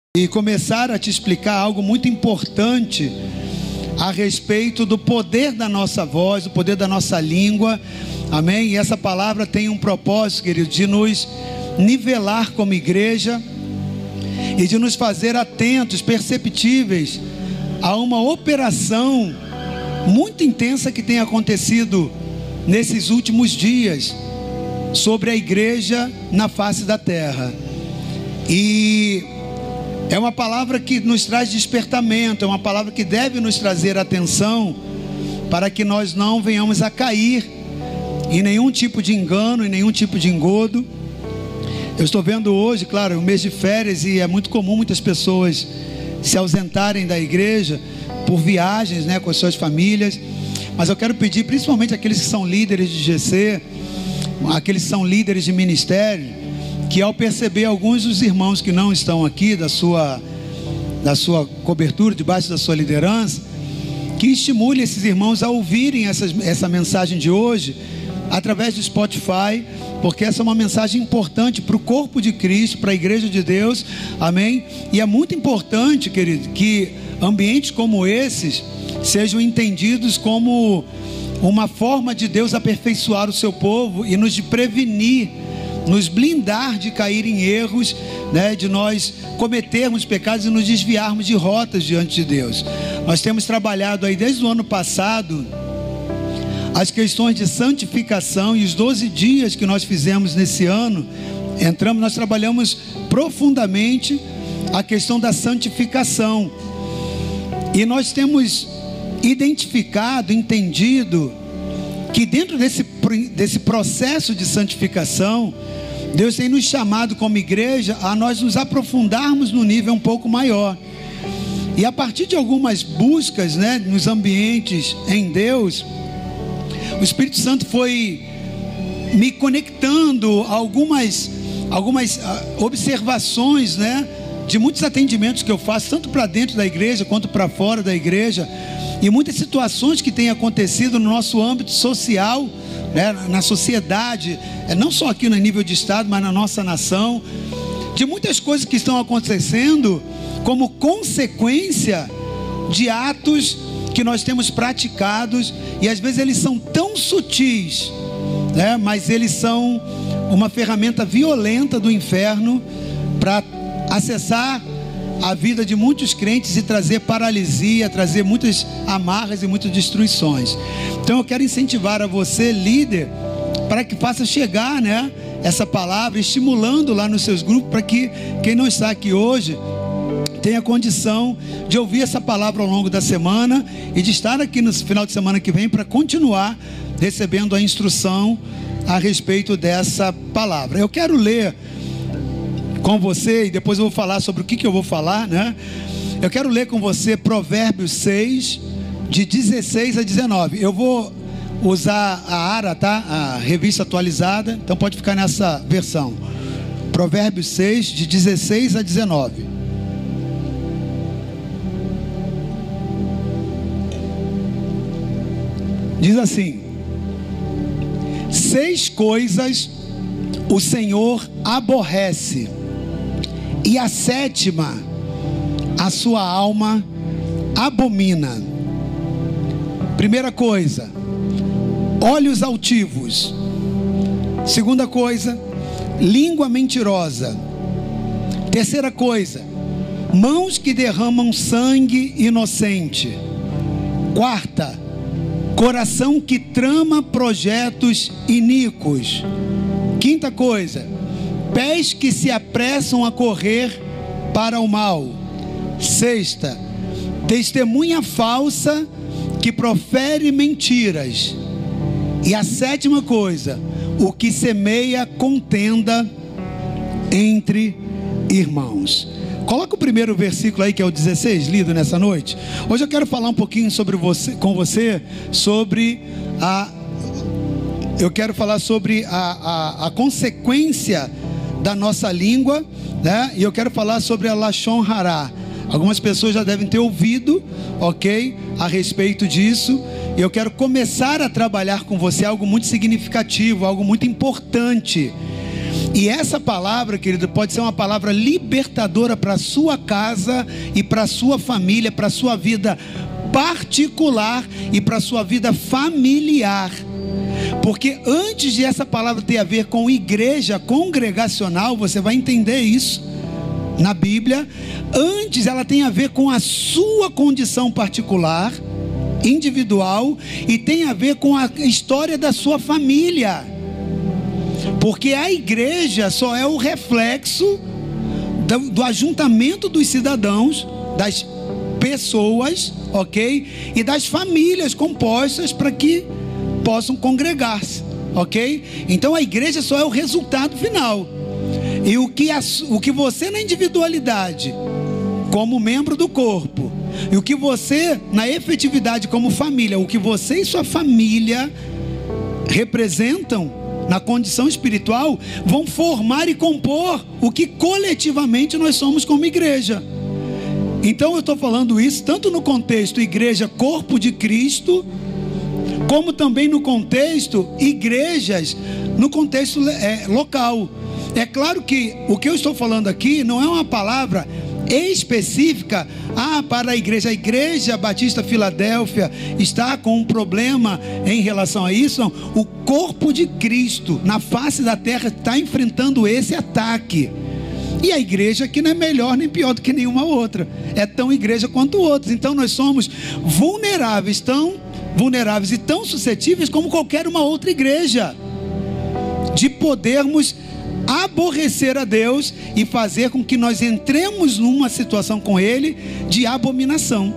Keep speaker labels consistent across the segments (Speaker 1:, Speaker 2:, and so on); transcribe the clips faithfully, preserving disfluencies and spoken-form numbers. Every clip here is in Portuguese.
Speaker 1: e começar a te explicar algo muito importante a respeito do poder da nossa voz, do poder da nossa língua, amém? E essa palavra tem um propósito, querido, de nos nivelar como igreja e de nos fazer atentos, perceptíveis a uma operação muito intensa que tem acontecido nesses últimos dias sobre a igreja na face da terra. E é uma palavra que nos traz despertamento, é uma palavra que deve nos trazer atenção para que nós não venhamos a cair em nenhum tipo de engano, em nenhum tipo de engodo. Eu estou vendo hoje, claro, um mês de férias, e é muito comum muitas pessoas se ausentarem da igreja por viagens, né, com as suas famílias. Mas eu quero pedir, principalmente aqueles que são líderes de G C, aqueles que são líderes de ministério, que ao perceber alguns dos irmãos que não estão aqui, da sua, da sua cobertura, debaixo da sua liderança, que estimule esses irmãos a ouvirem essa, essa mensagem de hoje, através do Spotify, porque essa é uma mensagem importante para o corpo de Cristo, para a igreja de Deus, amém? E é muito importante, querido, que ambientes como esses sejam entendidos como uma forma de Deus aperfeiçoar o seu povo e nos prevenir, nos blindar de cair em erros, né, de nós cometermos pecados e nos desviarmos de rotas diante de Deus. Nós temos trabalhado aí desde o ano passado as questões de santificação, e os doze dias que nós fizemos nesse ano, entramos, nós trabalhamos profundamente a questão da santificação, e nós temos identificado, entendido que dentro desse, desse processo de santificação, Deus tem nos chamado como igreja a nós nos aprofundarmos no nível um pouco maior. E a partir de algumas buscas, né, nos ambientes em Deus, o Espírito Santo foi me conectando a algumas, algumas observações, né, de muitos atendimentos que eu faço, tanto para dentro da igreja quanto para fora da igreja, e muitas situações que têm acontecido no nosso âmbito social, né, na sociedade, não só aqui no nível de estado, mas na nossa nação, de muitas coisas que estão acontecendo como consequência de atos que nós temos praticados, e às vezes eles são tão sutis, né, mas eles são uma ferramenta violenta do inferno para acessar a vida de muitos crentes e trazer paralisia, trazer muitas amarras e muitas destruições. Então eu quero incentivar a você, líder, para que faça chegar, né, essa palavra, estimulando lá nos seus grupos, para que quem não está aqui hoje tenha condição de ouvir essa palavra ao longo da semana e de estar aqui no final de semana que vem para continuar recebendo a instrução a respeito dessa palavra. Eu quero ler com você, e depois eu vou falar sobre o que, que eu vou falar, né? Eu quero ler com você Provérbios seis, de dezesseis a dezenove. Eu vou usar a ARA, tá? A revista atualizada, então pode ficar nessa versão. Provérbios seis, de dezesseis a dezenove. Diz assim: seis coisas o Senhor aborrece, e a sétima a sua alma abomina. Primeira coisa, olhos altivos. Segunda coisa, língua mentirosa. Terceira coisa, mãos que derramam sangue inocente. Quarta, coração que trama projetos iníquos. Quinta coisa, pés que se apressam a correr para o mal. Sexta, testemunha falsa que profere mentiras. E a sétima coisa, o que semeia contenda entre irmãos. Coloca o primeiro versículo aí, que é o dezesseis, lido nessa noite. Hoje eu quero falar um pouquinho sobre você, com você, sobre a... Eu quero falar sobre a, a, a consequência da nossa língua, né? E eu quero falar sobre a Lashon Hara. Algumas pessoas já devem ter ouvido, ok, a respeito disso. E eu quero começar a trabalhar com você algo muito significativo, algo muito importante. E essa palavra, querido, pode ser uma palavra libertadora para a sua casa e para a sua família, para a sua vida particular e para a sua vida familiar. Porque antes de essa palavra ter a ver com igreja congregacional, você vai entender isso na Bíblia. Antes ela tem a ver com a sua condição particular, individual, e tem a ver com a história da sua família. Porque a igreja só é o reflexo do, do ajuntamento dos cidadãos, das pessoas, ok? E das famílias compostas para que possam congregar-se, ok? Então a igreja só é o resultado final. E o que, a, o que você na individualidade, como membro do corpo, e o que você na efetividade como família, o que você e sua família representam na condição espiritual, vão formar e compor o que coletivamente nós somos como igreja. Então eu estou falando isso tanto no contexto igreja corpo de Cristo, como também no contexto igrejas, no contexto é, local. É claro que o que eu estou falando aqui não é uma palavra específica ah, para a igreja. A igreja Batista Filadélfia está com um problema em relação a isso. Não. O corpo de Cristo na face da terra está enfrentando esse ataque. E a igreja aqui não é melhor nem pior do que nenhuma outra, é tão igreja quanto outros. Então nós somos vulneráveis, tão vulneráveis e tão suscetíveis como qualquer uma outra igreja, de podermos aborrecer a Deus e fazer com que nós entremos numa situação com Ele de abominação,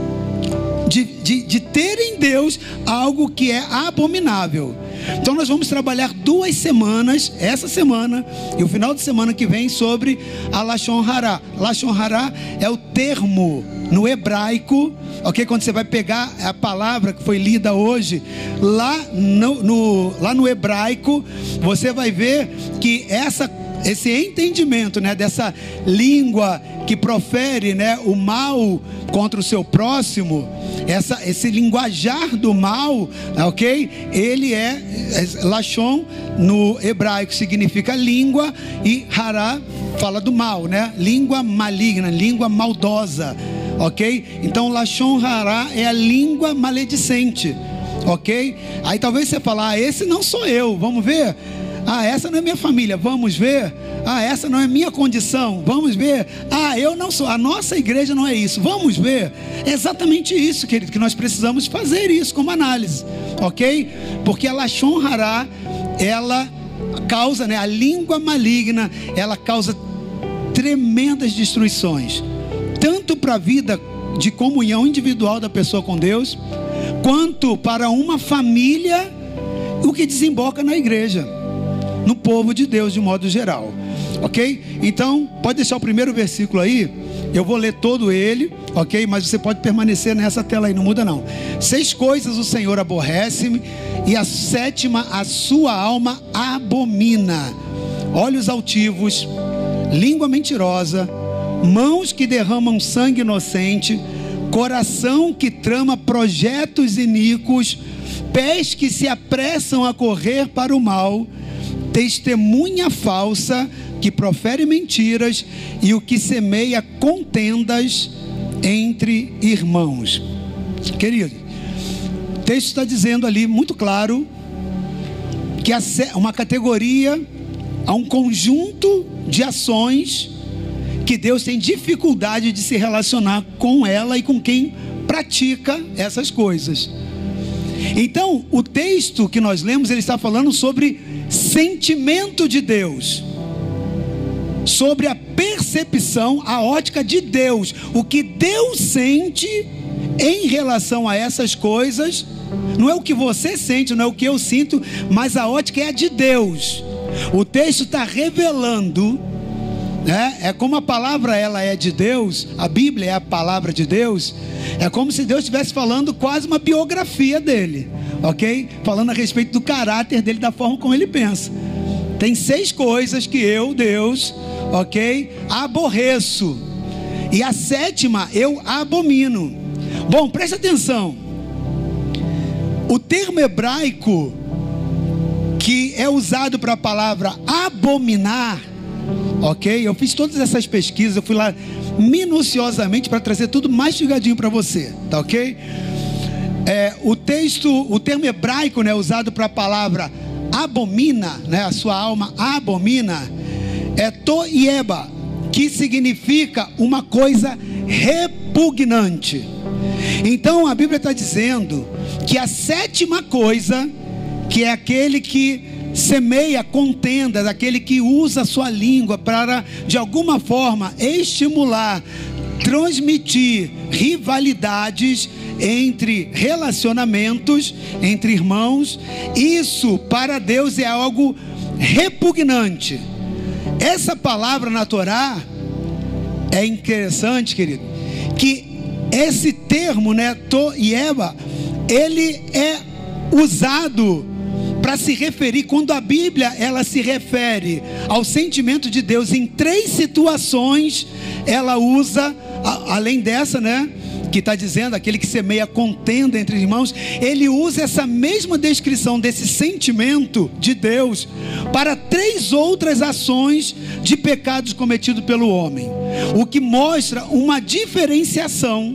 Speaker 1: de, de, de ter em Deus algo que é abominável. Então nós vamos trabalhar duas semanas, essa semana e o final de semana que vem, sobre a Lashon Hara. Lashon Hara é o termo no hebraico, ok? Quando você vai pegar a palavra que foi lida hoje, lá no, no, lá no hebraico, você vai ver que essa, esse entendimento, né, dessa língua que profere, né, o mal contra o seu próximo, essa, esse linguajar do mal, ok? Ele é, é Lashon no hebraico significa língua, e Hará fala do mal, né? Língua maligna, língua maldosa, ok? Então Lashon Hará é a língua maledicente, ok? Aí talvez você fale, ah, esse não sou eu, vamos ver. Ah, essa não é minha família, vamos ver. Ah, essa não é minha condição, vamos ver. Ah, eu não sou, a nossa igreja não é isso, vamos ver. É exatamente isso, querido, que nós precisamos fazer isso como análise, ok? Porque a Lashon Hará, ela causa, né, a língua maligna, ela causa tremendas destruições, tanto para a vida de comunhão individual da pessoa com Deus, quanto para uma família, o que desemboca na igreja, no povo de Deus de modo geral, ok? Então, pode deixar o primeiro versículo aí, eu vou ler todo ele, ok? Mas você pode permanecer nessa tela aí, não muda não. Seis coisas o Senhor aborrece, e a sétima a sua alma abomina: olhos altivos, língua mentirosa, mãos que derramam sangue inocente, coração que trama projetos iníquos, pés que se apressam a correr para o mal, testemunha falsa que profere mentiras, e o que semeia contendas entre irmãos. Querido, o texto está dizendo ali muito claro que uma categoria, há um conjunto de ações que Deus tem dificuldade de se relacionar com ela e com quem pratica essas coisas. Então, o texto que nós lemos, ele está falando sobre sentimento de Deus, sobre a percepção, a ótica de Deus, o que Deus sente em relação a essas coisas. Não é o que você sente, não é o que eu sinto, mas a ótica é a de Deus. O texto está revelando, né? É como a palavra ela é de Deus, a Bíblia é a palavra de Deus. É como se Deus estivesse falando quase uma biografia dele, ok? Falando a respeito do caráter dele, da forma como ele pensa. Tem seis coisas que eu, Deus, ok, aborreço, e a sétima eu abomino. Bom, preste atenção. O termo hebraico que é usado para a palavra abominar, ok? Eu fiz todas essas pesquisas, eu fui lá minuciosamente para trazer tudo mastigadinho para você, tá ok? É, o texto, o termo hebraico, né, usado para a palavra abomina, né, a sua alma abomina, é toieba, que significa uma coisa repugnante. Então a Bíblia está dizendo que a sétima coisa, que é aquele que semeia contendas, aquele que usa a sua língua para de alguma forma estimular, transmitir rivalidades entre relacionamentos, entre irmãos, isso para Deus é algo repugnante. Essa palavra na Torá é interessante, querido, que esse termo, né, toieba, ele é usado para se referir, quando a Bíblia ela se refere ao sentimento de Deus em três situações, ela usa, a, além dessa, né, que está dizendo, aquele que semeia contenda entre irmãos, ele usa essa mesma descrição desse sentimento de Deus para três outras ações de pecados cometidos pelo homem, o que mostra uma diferenciação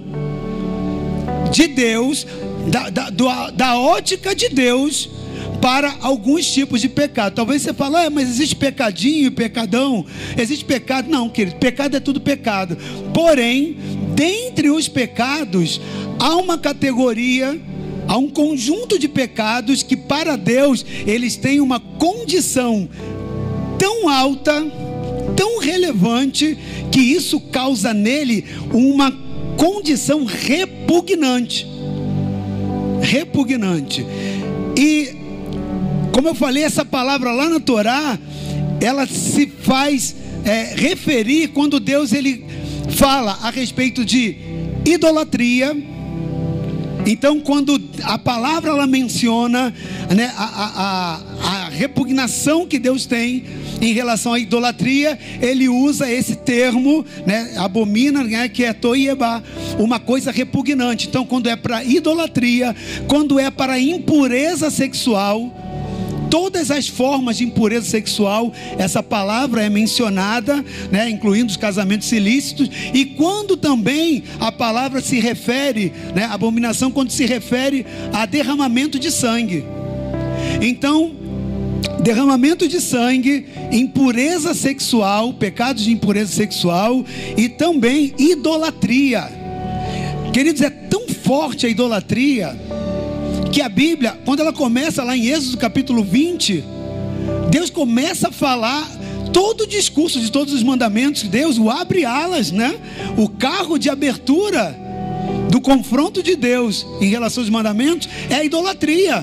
Speaker 1: de Deus, da, da, da, da ótica de Deus para alguns tipos de pecado. Talvez você fale, ah, mas existe pecadinho e pecadão, existe pecado. Não, querido, pecado é tudo pecado. Porém, dentre os pecados, há uma categoria, há um conjunto de pecados que para Deus, eles têm uma condição tão alta, tão relevante, que isso causa nele uma condição repugnante. Repugnante. E como eu falei, essa palavra lá na Torá, ela se faz é, referir quando Deus ele fala a respeito de idolatria. Então, quando a palavra ela menciona, né, a, a, a, a repugnação que Deus tem em relação à idolatria, ele usa esse termo, né, abomina, né, que é toieba, uma coisa repugnante. Então, quando é para idolatria, quando é para impureza sexual, todas as formas de impureza sexual, essa palavra é mencionada, né, incluindo os casamentos ilícitos. E quando também a palavra se refere, né, abominação, quando se refere a derramamento de sangue. Então, derramamento de sangue, impureza sexual, pecados de impureza sexual e também idolatria. Queridos, é tão forte a idolatria que a Bíblia, quando ela começa lá em Êxodo capítulo vinte, Deus começa a falar todo o discurso de todos os mandamentos. Deus o abre alas, né? O carro de abertura do confronto de Deus em relação aos mandamentos é a idolatria.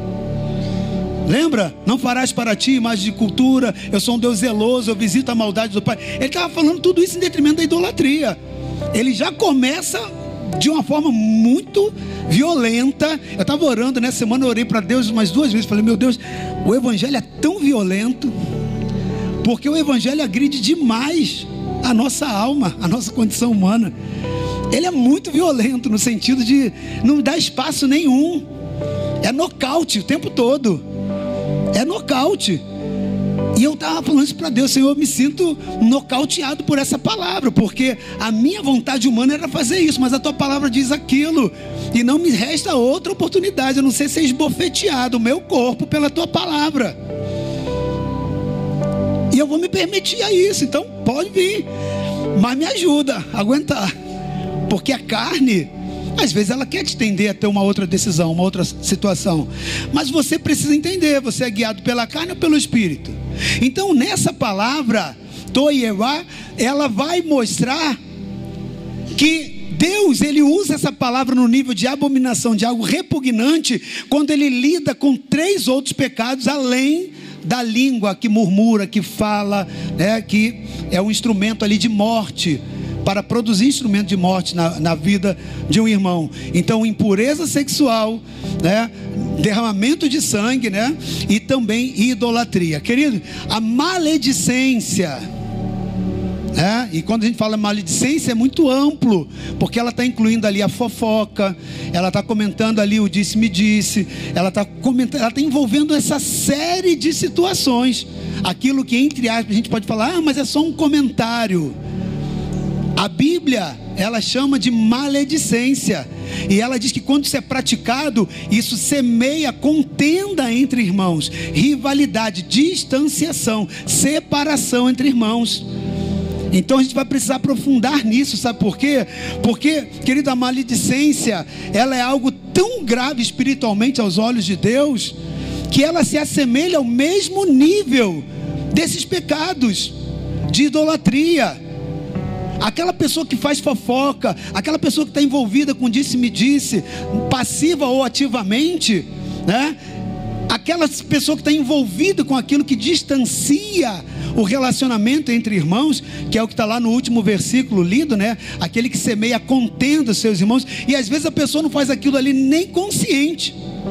Speaker 1: Lembra? Não farás para ti imagem de cultura, eu sou um Deus zeloso, eu visito a maldade do Pai. Ele estava falando tudo isso em detrimento da idolatria. Ele já começa de uma forma muito violenta. Eu estava orando nessa semana, eu orei para Deus umas duas vezes. Falei, meu Deus, o evangelho é tão violento, porque o evangelho agride demais a nossa alma, a nossa condição humana. Ele é muito violento no sentido de não dar espaço nenhum. É nocaute o tempo todo. É nocaute. E eu estava falando isso para Deus, Senhor, eu me sinto nocauteado por essa palavra, porque a minha vontade humana era fazer isso, mas a tua palavra diz aquilo, e não me resta outra oportunidade, eu não sei ser esbofeteado o meu corpo pela tua palavra, e eu vou me permitir a isso. Então pode vir, mas me ajuda a aguentar, porque a carne, às vezes ela quer te tender a ter uma outra decisão, uma outra situação, mas você precisa entender, você é guiado pela carne ou pelo Espírito? Então nessa palavra toieba, ela vai mostrar que Deus, ele usa essa palavra no nível de abominação, de algo repugnante, quando ele lida com três outros pecados, além da língua que murmura, que fala, né, que é um instrumento ali de morte, para produzir instrumento de morte na, na vida de um irmão. Então, impureza sexual, né, derramamento de sangue, né, e também idolatria. Querido, a maledicência É, e quando a gente fala maledicência é muito amplo, porque ela está incluindo ali a fofoca, ela está comentando ali o disse-me-disse, ela está comentando, ela está envolvendo essa série de situações, aquilo que entre aspas a gente pode falar, ah, mas é só um comentário. A Bíblia, ela chama de maledicência, e ela diz que quando isso é praticado, isso semeia contenda entre irmãos, rivalidade, distanciação, separação entre irmãos. Então a gente vai precisar aprofundar nisso, sabe por quê? Porque, querida, a maledicência, ela é algo tão grave espiritualmente aos olhos de Deus, que ela se assemelha ao mesmo nível desses pecados de idolatria. Aquela pessoa que faz fofoca, aquela pessoa que está envolvida com disse-me-disse, passiva ou ativamente, né? Aquela pessoa que está envolvida com aquilo que distancia o relacionamento entre irmãos, que é o que está lá no último versículo lido, né? Aquele que semeia contenda os seus irmãos, e às vezes a pessoa não faz aquilo ali nem consciente,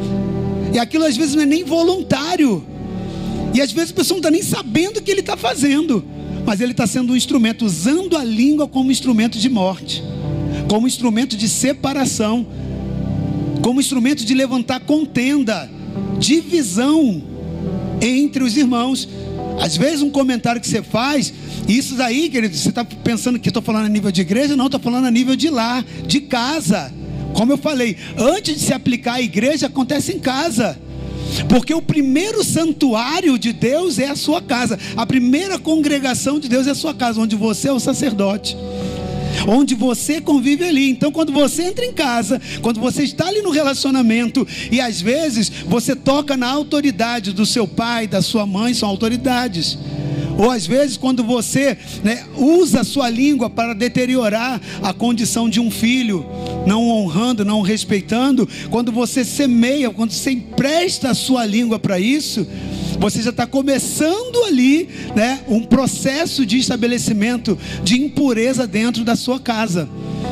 Speaker 1: e aquilo às vezes não é nem voluntário, e às vezes a pessoa não está nem sabendo o que ele está fazendo, mas ele está sendo um instrumento, usando a língua como instrumento de morte, como instrumento de separação, como instrumento de levantar contenda, divisão entre os irmãos. Às vezes um comentário que você faz, isso daí, querido, você está pensando que estou falando a nível de igreja? Não, estou falando a nível de lar, de casa. Como eu falei, antes de se aplicar à igreja, acontece em casa, porque o primeiro santuário de Deus é a sua casa, a primeira congregação de Deus é a sua casa, onde você é o sacerdote, onde você convive ali. Então quando você entra em casa, quando você está ali no relacionamento, e às vezes você toca na autoridade do seu pai, da sua mãe, são autoridades, ou às vezes quando você, né, usa a sua língua para deteriorar a condição de um filho, não honrando, não respeitando, quando você semeia, quando você empresta a sua língua para isso, você já está começando ali, né, um processo de estabelecimento de impureza dentro da sua casa.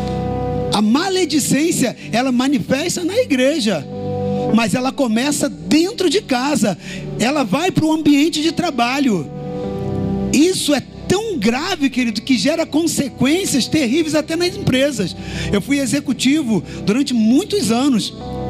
Speaker 1: A maledicência, ela manifesta na igreja, mas ela começa dentro de casa, ela vai para o ambiente de trabalho. Isso é tão grave, querido, que gera consequências terríveis até nas empresas. Eu fui executivo durante muitos anos,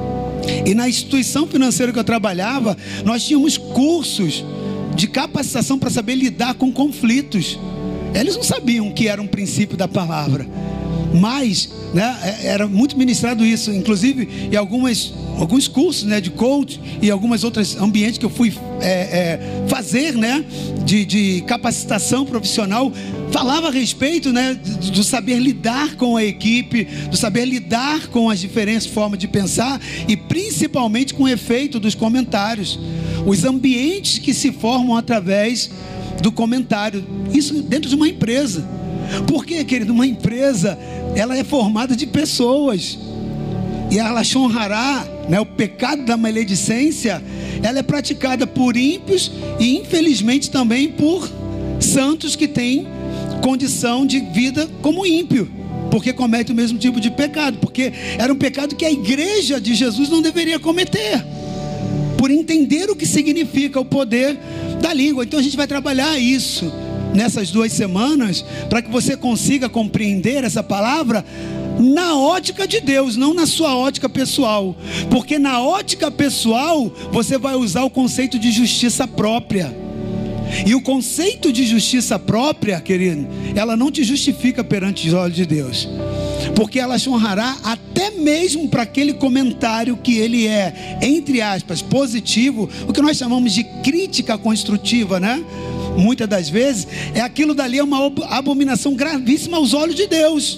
Speaker 1: e na instituição financeira que eu trabalhava, nós tínhamos cursos de capacitação para saber lidar com conflitos. Eles não sabiam que era um princípio da palavra, mas, né, era muito ministrado isso, inclusive em algumas, alguns cursos, né, de coach e algumas outras ambientes que eu fui é, é, fazer, né, de, de capacitação profissional, falava a respeito, né, do saber lidar com a equipe, do saber lidar com as diferentes formas de pensar, e principalmente com o efeito dos comentários, os ambientes que se formam através do comentário, isso dentro de uma empresa. Porque, querido, uma empresa, ela é formada de pessoas, e ela honrará, né, o pecado da maledicência, ela é praticada por ímpios e infelizmente também por santos que têm condição de vida como ímpio, porque comete o mesmo tipo de pecado, porque era um pecado que a igreja de Jesus não deveria cometer, por entender o que significa o poder da língua. Então a gente vai trabalhar isso nessas duas semanas, para que você consiga compreender essa palavra na ótica de Deus, não na sua ótica pessoal, porque na ótica pessoal você vai usar o conceito de justiça própria, e o conceito de justiça própria, querido, ela não te justifica perante os olhos de Deus, porque ela te honrará até mesmo para aquele comentário que ele é, entre aspas, positivo, o que nós chamamos de crítica construtiva, né? Muitas das vezes, é aquilo dali é uma abominação gravíssima aos olhos de Deus,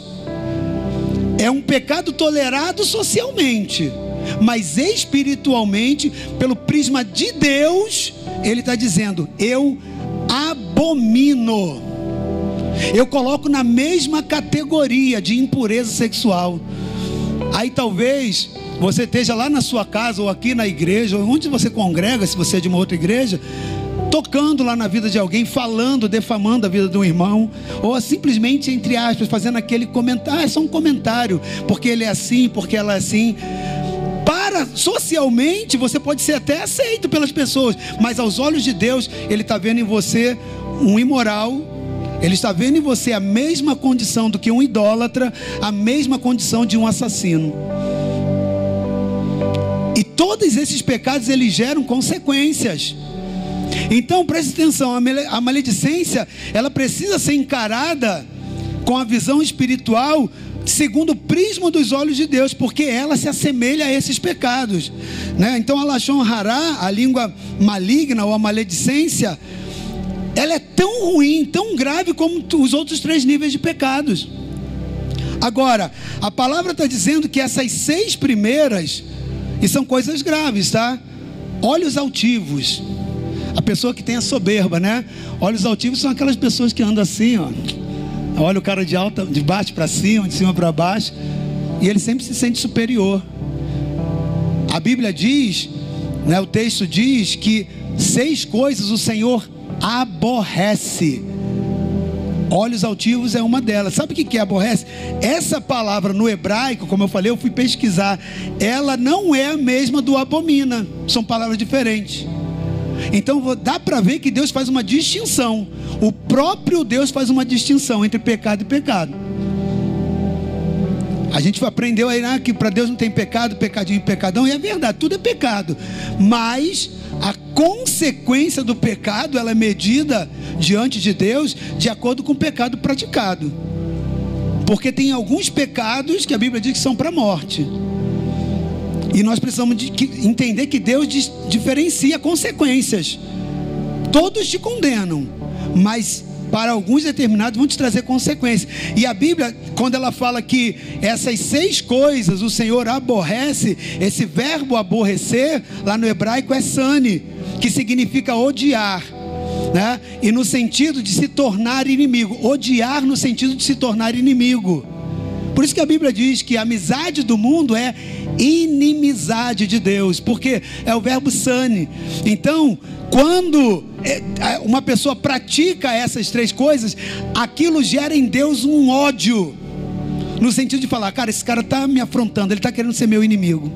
Speaker 1: é um pecado tolerado socialmente, mas espiritualmente, pelo prisma de Deus, ele está dizendo: eu abomino, eu coloco na mesma categoria de impureza sexual. Aí talvez você esteja lá na sua casa, ou aqui na igreja, ou onde você congrega, se você é de uma outra igreja, tocando lá na vida de alguém, falando, defamando a vida de um irmão, ou simplesmente, entre aspas, fazendo aquele comentário, ah, é só um comentário, porque ele é assim, porque ela é assim. Para, socialmente, você pode ser até aceito pelas pessoas, mas aos olhos de Deus, ele está vendo em você um imoral, Ele está vendo em você a mesma condição do que um idólatra, a mesma condição de um assassino. E todos esses pecados, eles geram consequências. Então preste atenção, a maledicência, ela precisa ser encarada com a visão espiritual segundo o prisma dos olhos de Deus, porque ela se assemelha a esses pecados, né? Então a Lashon Hará, a língua maligna ou a maledicência, ela é tão ruim, tão grave como os outros três níveis de pecados. Agora, a palavra está dizendo que essas seis primeiras, e são coisas graves, tá? Olhos altivos, a pessoa que tem a soberba, né? Olhos altivos são aquelas pessoas que andam assim, ó. Olha o cara de alta, de baixo para cima, de cima para baixo, e ele sempre se sente superior. A Bíblia diz, né, o texto diz que seis coisas o Senhor aborrece. Olhos altivos é uma delas. Sabe o que é aborrece? Essa palavra no hebraico, como eu falei, eu fui pesquisar, ela não é a mesma do abomina. São palavras diferentes. Então dá para ver que Deus faz uma distinção. O próprio Deus faz uma distinção entre pecado e pecado. A gente aprendeu aí, né, que para Deus não tem pecado, pecadinho e pecadão. E é verdade, tudo é pecado. Mas a consequência do pecado, ela é medida diante de Deus de acordo com o pecado praticado. Porque tem alguns pecados que a Bíblia diz que são para a morte. E nós precisamos de que, entender que Deus dis, diferencia consequências. Todos te condenam, mas para alguns determinados vão te trazer consequências. E a Bíblia, quando ela fala que essas seis coisas o Senhor aborrece, esse verbo aborrecer, lá no hebraico é sani, que significa odiar, né? E no sentido de se tornar inimigo. Odiar no sentido de se tornar inimigo. Por isso que a Bíblia diz que a amizade do mundo é inimizade de Deus, porque é o verbo sani. Então, quando uma pessoa pratica essas três coisas, aquilo gera em Deus um ódio, no sentido de falar, cara, esse cara está me afrontando, ele está querendo ser meu inimigo,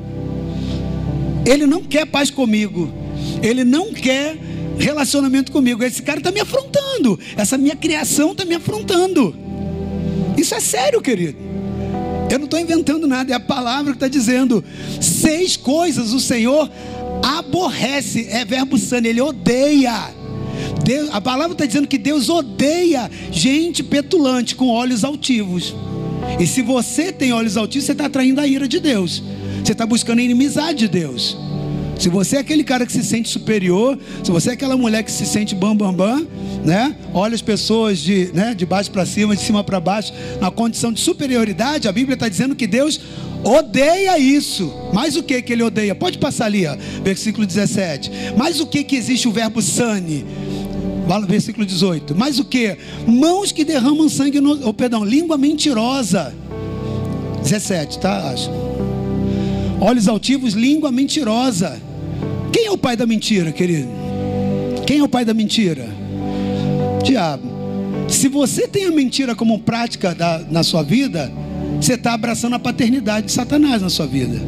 Speaker 1: ele não quer paz comigo, ele não quer relacionamento comigo, esse cara está me afrontando, essa minha criação está me afrontando. Isso é sério, querido. Eu não estou inventando nada, é a palavra que está dizendo. Seis coisas o Senhor aborrece, é verbo sani, ele odeia. Deus, a palavra está dizendo que Deus odeia gente petulante com olhos altivos. E se você tem olhos altivos, você está atraindo a ira de Deus, você está buscando a inimizade de Deus. Se você é aquele cara que se sente superior, se você é aquela mulher que se sente bam, bam, bam, né? Olha as pessoas de, né, de baixo para cima, de cima para baixo, na condição de superioridade, a Bíblia está dizendo que Deus odeia isso. Mas o que que ele odeia? Pode passar ali, ó, versículo dezessete. Mas o que que existe o verbo sani? Versículo dezoito. Mas o que? Mãos que derramam sangue, no, oh, perdão, língua mentirosa. dezessete, tá? Acho. Olhos altivos, língua mentirosa. Quem é o pai da mentira, querido? Quem é o pai da mentira? Diabo. Se você tem a mentira como prática da, na sua vida, você está abraçando a paternidade de Satanás na sua vida.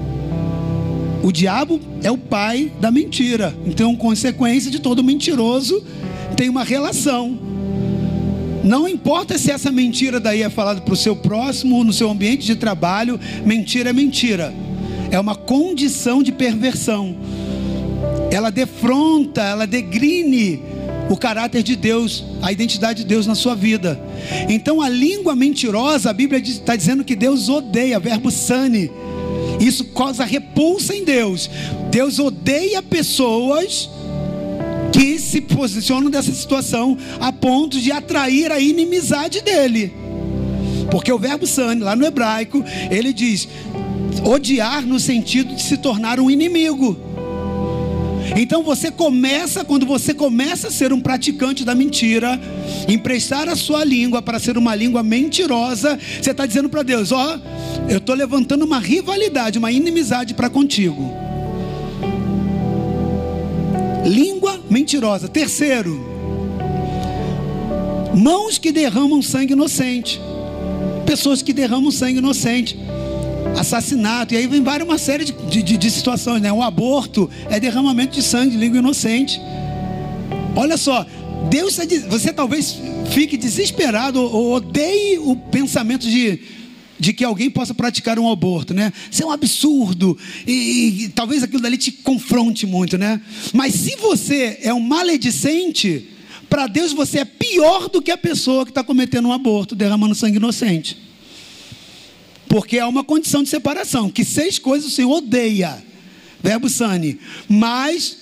Speaker 1: O diabo é o pai da mentira. Então, consequência de todo mentiroso, tem uma relação. Não importa se essa mentira daí é falada para o seu próximo, no seu ambiente de trabalho, mentira é mentira. É uma condição de perversão. Ela defronta, ela degrine o caráter de Deus, a identidade de Deus na sua vida. Então a língua mentirosa, a Bíblia está dizendo que Deus odeia, verbo sani. Isso causa repulsa em Deus. Deus odeia pessoas que se posicionam nessa situação a ponto de atrair a inimizade dele. Porque o verbo sani, lá no hebraico, ele diz odiar no sentido de se tornar um inimigo. Então você começa, quando você começa a ser um praticante da mentira, emprestar a sua língua para ser uma língua mentirosa, você está dizendo para Deus, ó, eu estou levantando uma rivalidade, uma inimizade para contigo. Língua mentirosa. Terceiro, mãos que derramam sangue inocente. Pessoas que derramam sangue inocente. Assassinato, e aí vem várias, uma série de, de, de situações, né? O aborto é derramamento de sangue, de língua inocente. Olha só, Deus, você talvez fique desesperado ou odeie o pensamento de, de que alguém possa praticar um aborto, né? Isso é um absurdo e, e talvez aquilo dali te confronte muito, né? Mas se você é um maledicente, para Deus você é pior do que a pessoa que está cometendo um aborto, derramando sangue inocente. Porque há uma condição de separação, que seis coisas o Senhor odeia, verbo sane, mas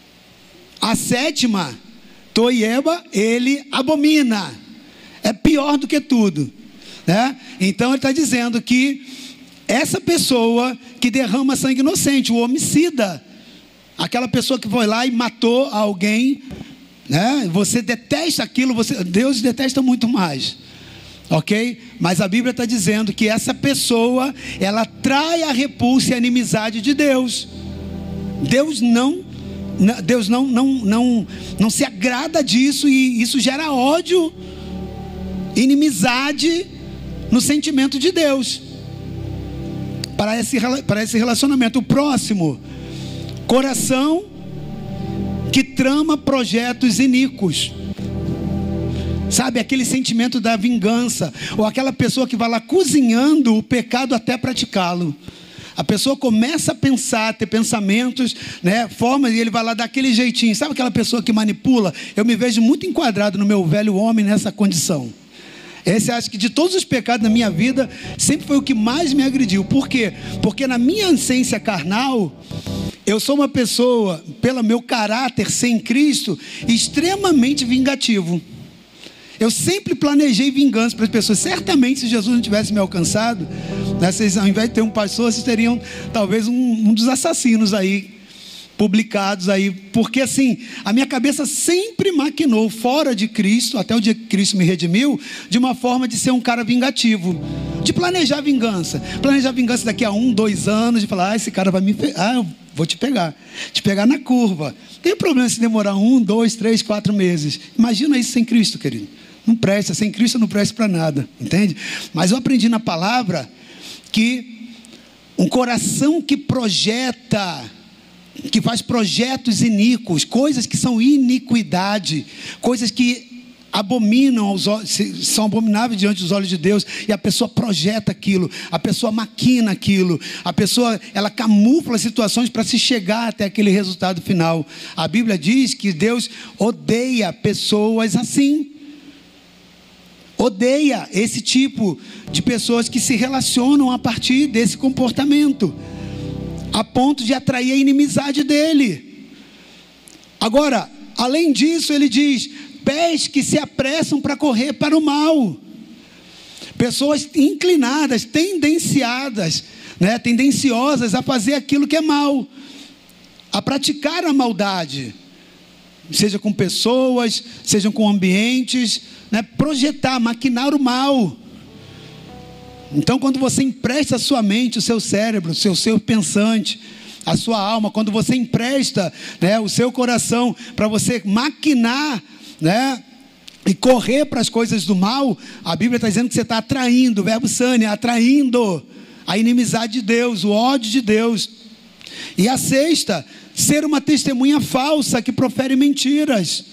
Speaker 1: a sétima, toieba, ele abomina, é pior do que tudo, né? Então ele está dizendo que essa pessoa que derrama sangue inocente, o homicida, aquela pessoa que foi lá e matou alguém, né? Você detesta aquilo, você, Deus detesta muito mais, ok? Mas a Bíblia está dizendo que essa pessoa, ela trai a repulsa e a inimizade de Deus. Deus não Deus não, não, não, não se agrada disso, e isso gera ódio, inimizade no sentimento de Deus para esse, para esse relacionamento. O próximo, coração que trama projetos iníquos. Sabe, aquele sentimento da vingança, ou aquela pessoa que vai lá cozinhando o pecado até praticá-lo. A pessoa começa a pensar, a ter pensamentos, né, formas, e ele vai lá dar aquele jeitinho. Sabe aquela pessoa que manipula? Eu me vejo muito enquadrado no meu velho homem nessa condição. Esse, acho que de todos os pecados da minha vida, sempre foi o que mais me agrediu. Por quê? Porque na minha essência carnal, eu sou uma pessoa, pelo meu caráter sem Cristo, extremamente vingativo. Eu sempre planejei vingança para as pessoas. Certamente, se Jesus não tivesse me alcançado, né, vocês, ao invés de ter um pastor, vocês teriam talvez um, um dos assassinos aí, publicados aí. Porque assim, a minha cabeça sempre maquinou fora de Cristo, até o dia que Cristo me redimiu, de uma forma de ser um cara vingativo, de planejar vingança. Planejar vingança daqui a um, dois anos, de falar, ah, esse cara vai me pegar, ah, eu vou te pegar. Te pegar na curva. Não tem problema se demorar um, dois, três, quatro meses. Imagina isso sem Cristo, querido. Não presta, sem Cristo não presta para nada, entende? Mas eu aprendi na palavra que um coração que projeta, que faz projetos iníquos, coisas que são iniquidade, coisas que abominam aos olhos, são abomináveis diante dos olhos de Deus, e a pessoa projeta aquilo, a pessoa maquina aquilo, a pessoa, ela camufla situações para se chegar até aquele resultado final. A Bíblia diz que Deus odeia pessoas assim. Odeia esse tipo de pessoas que se relacionam a partir desse comportamento, a ponto de atrair a inimizade dele. Agora, além disso, ele diz, pés que se apressam para correr para o mal. Pessoas inclinadas, tendenciadas, né, tendenciosas a fazer aquilo que é mal, a praticar a maldade, seja com pessoas, seja com ambientes, né, projetar, maquinar o mal. Então, quando você empresta a sua mente, o seu cérebro, o seu ser pensante, a sua alma, quando você empresta, né, o seu coração para você maquinar, né, e correr para as coisas do mal, a Bíblia está dizendo que você está atraindo, o verbo sane, atraindo a inimizade de Deus, o ódio de Deus. E a sexta, ser uma testemunha falsa que profere mentiras.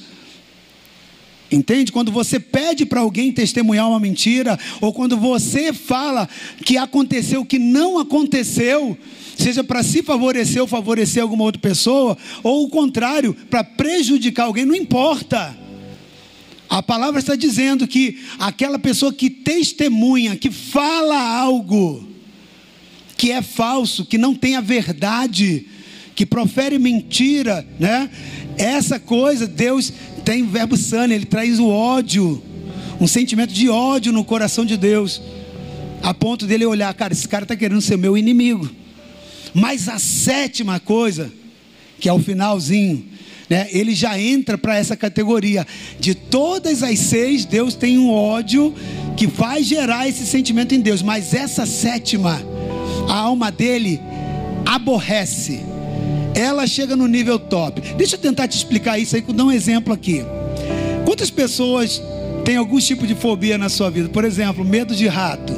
Speaker 1: Entende? Quando você pede para alguém testemunhar uma mentira, ou quando você fala que aconteceu o que não aconteceu, seja para se favorecer ou favorecer alguma outra pessoa, ou o contrário, para prejudicar alguém, não importa. A palavra está dizendo que aquela pessoa que testemunha, que fala algo que é falso, que não tem a verdade, que profere mentira, né? Essa coisa, Deus tem o verbo sane, ele traz o ódio, um sentimento de ódio no coração de Deus, a ponto dele olhar, cara, esse cara está querendo ser meu inimigo. Mas a sétima coisa, que é o finalzinho, né, ele já entra para essa categoria. De todas as seis, Deus tem um ódio que vai gerar esse sentimento em Deus, mas essa sétima, a alma dele aborrece. Ela chega no nível top. Deixa eu tentar te explicar isso aí, dar um exemplo aqui. Quantas pessoas têm algum tipo de fobia na sua vida? Por exemplo, medo de rato.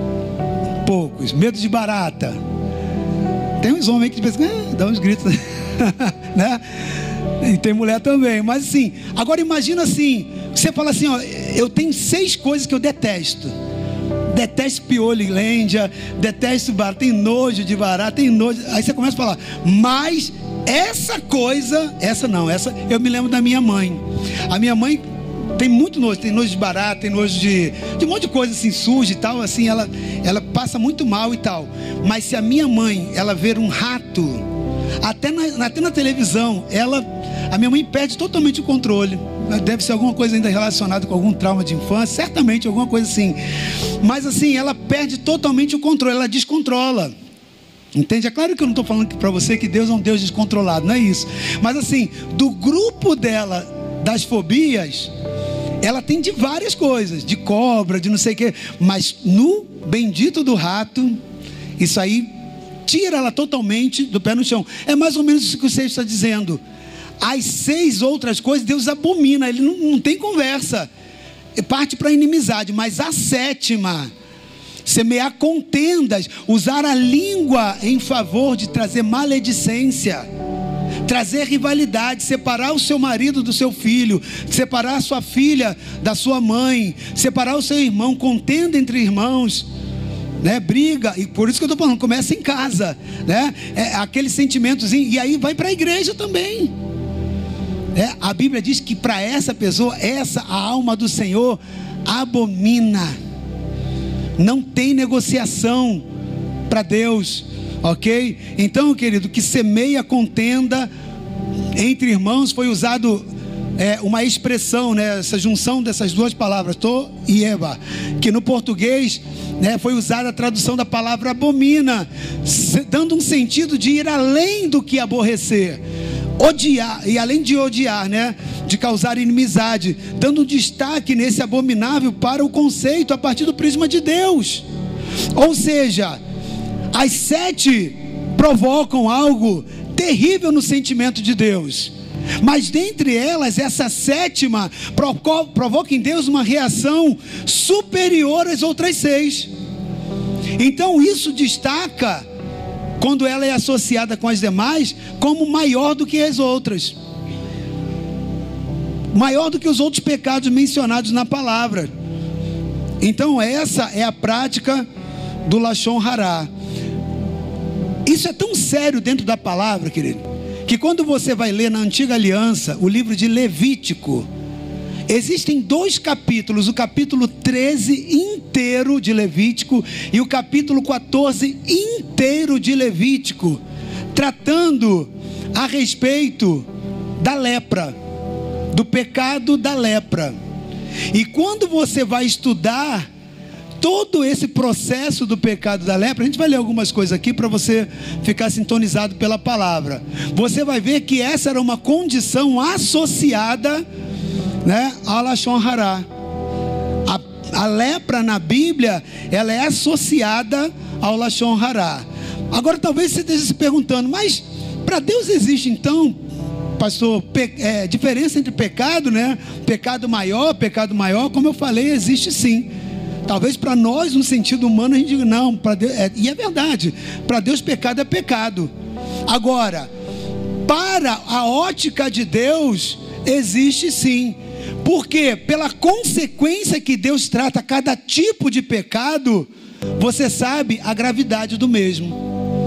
Speaker 1: Poucos. Medo de barata. Tem uns homens que pensam, ah, dá uns gritos. né? E tem mulher também, mas assim, agora imagina assim, você fala assim, ó, eu tenho seis coisas que eu detesto. Detesto piolho e lêndia, detesto barata, tem nojo de barata, tem nojo. Aí você começa a falar, mas essa coisa, essa não, essa eu me lembro da minha mãe. A minha mãe tem muito nojo, tem nojo de barata, tem nojo de, de um monte de coisa assim suja e tal, assim, ela, ela passa muito mal e tal. Mas se a minha mãe, ela ver um rato, até na, até na televisão, ela, a minha mãe perde totalmente o controle. Deve ser alguma coisa ainda relacionada com algum trauma de infância, certamente alguma coisa assim. Mas assim, ela perde totalmente o controle, ela descontrola. Entende? É claro que eu não estou falando para você que Deus é um Deus descontrolado, não é isso. Mas assim, do grupo dela, das fobias, ela tem de várias coisas, de cobra, de não sei o que. Mas no bendito do rato, isso aí tira ela totalmente do pé no chão. É mais ou menos isso que você está dizendo. As seis outras coisas Deus abomina, ele não, não tem conversa, parte para a inimizade. Mas a sétima, semear contendas, usar a língua em favor de trazer maledicência, trazer rivalidade, separar o seu marido do seu filho, separar a sua filha da sua mãe, separar o seu irmão, contenda entre irmãos, né? Briga. E por isso que eu estou falando, começa em casa, né? É, aquele sentimentozinho, e aí vai para a igreja também. É, a Bíblia diz que para essa pessoa, essa, a alma do Senhor abomina. Não tem negociação para Deus, ok? Então, querido, que semeia contenda entre irmãos, foi usado é, uma expressão, né, essa junção dessas duas palavras, to e eva, que no português, né, foi usada a tradução da palavra abomina, dando um sentido de ir além do que aborrecer, odiar, e além de odiar, né, de causar inimizade, dando um destaque nesse abominável para o conceito a partir do prisma de Deus. Ou seja, as sete provocam algo terrível no sentimento de Deus, mas dentre elas, essa sétima provoca em Deus uma reação superior às outras seis. Então isso destaca, quando ela é associada com as demais, como maior do que as outras, maior do que os outros pecados mencionados na palavra. Então essa é a prática do Lashon Hará. Isso é tão sério dentro da palavra, querido, que quando você vai ler na Antiga Aliança, o livro de Levítico, existem dois capítulos, o capítulo treze inteiro de Levítico e o capítulo quatorze inteiro de Levítico, tratando a respeito da lepra, do pecado da lepra. E quando você vai estudar todo esse processo do pecado da lepra, a gente vai ler algumas coisas aqui para você ficar sintonizado pela palavra. Você vai ver que essa era uma condição associada, né, ao Lashon Hará. A, a lepra na Bíblia, ela é associada ao Lashon Hará. Agora talvez você esteja se perguntando, mas para Deus existe então, pastor, pe, é, diferença entre pecado, né? Pecado maior, pecado maior, como eu falei, existe sim. Talvez para nós, no sentido humano, a gente diga, não, para Deus, é, e é verdade, para Deus pecado é pecado. Agora, para a ótica de Deus, existe sim. Porque pela consequência que Deus trata cada tipo de pecado, você sabe a gravidade do mesmo.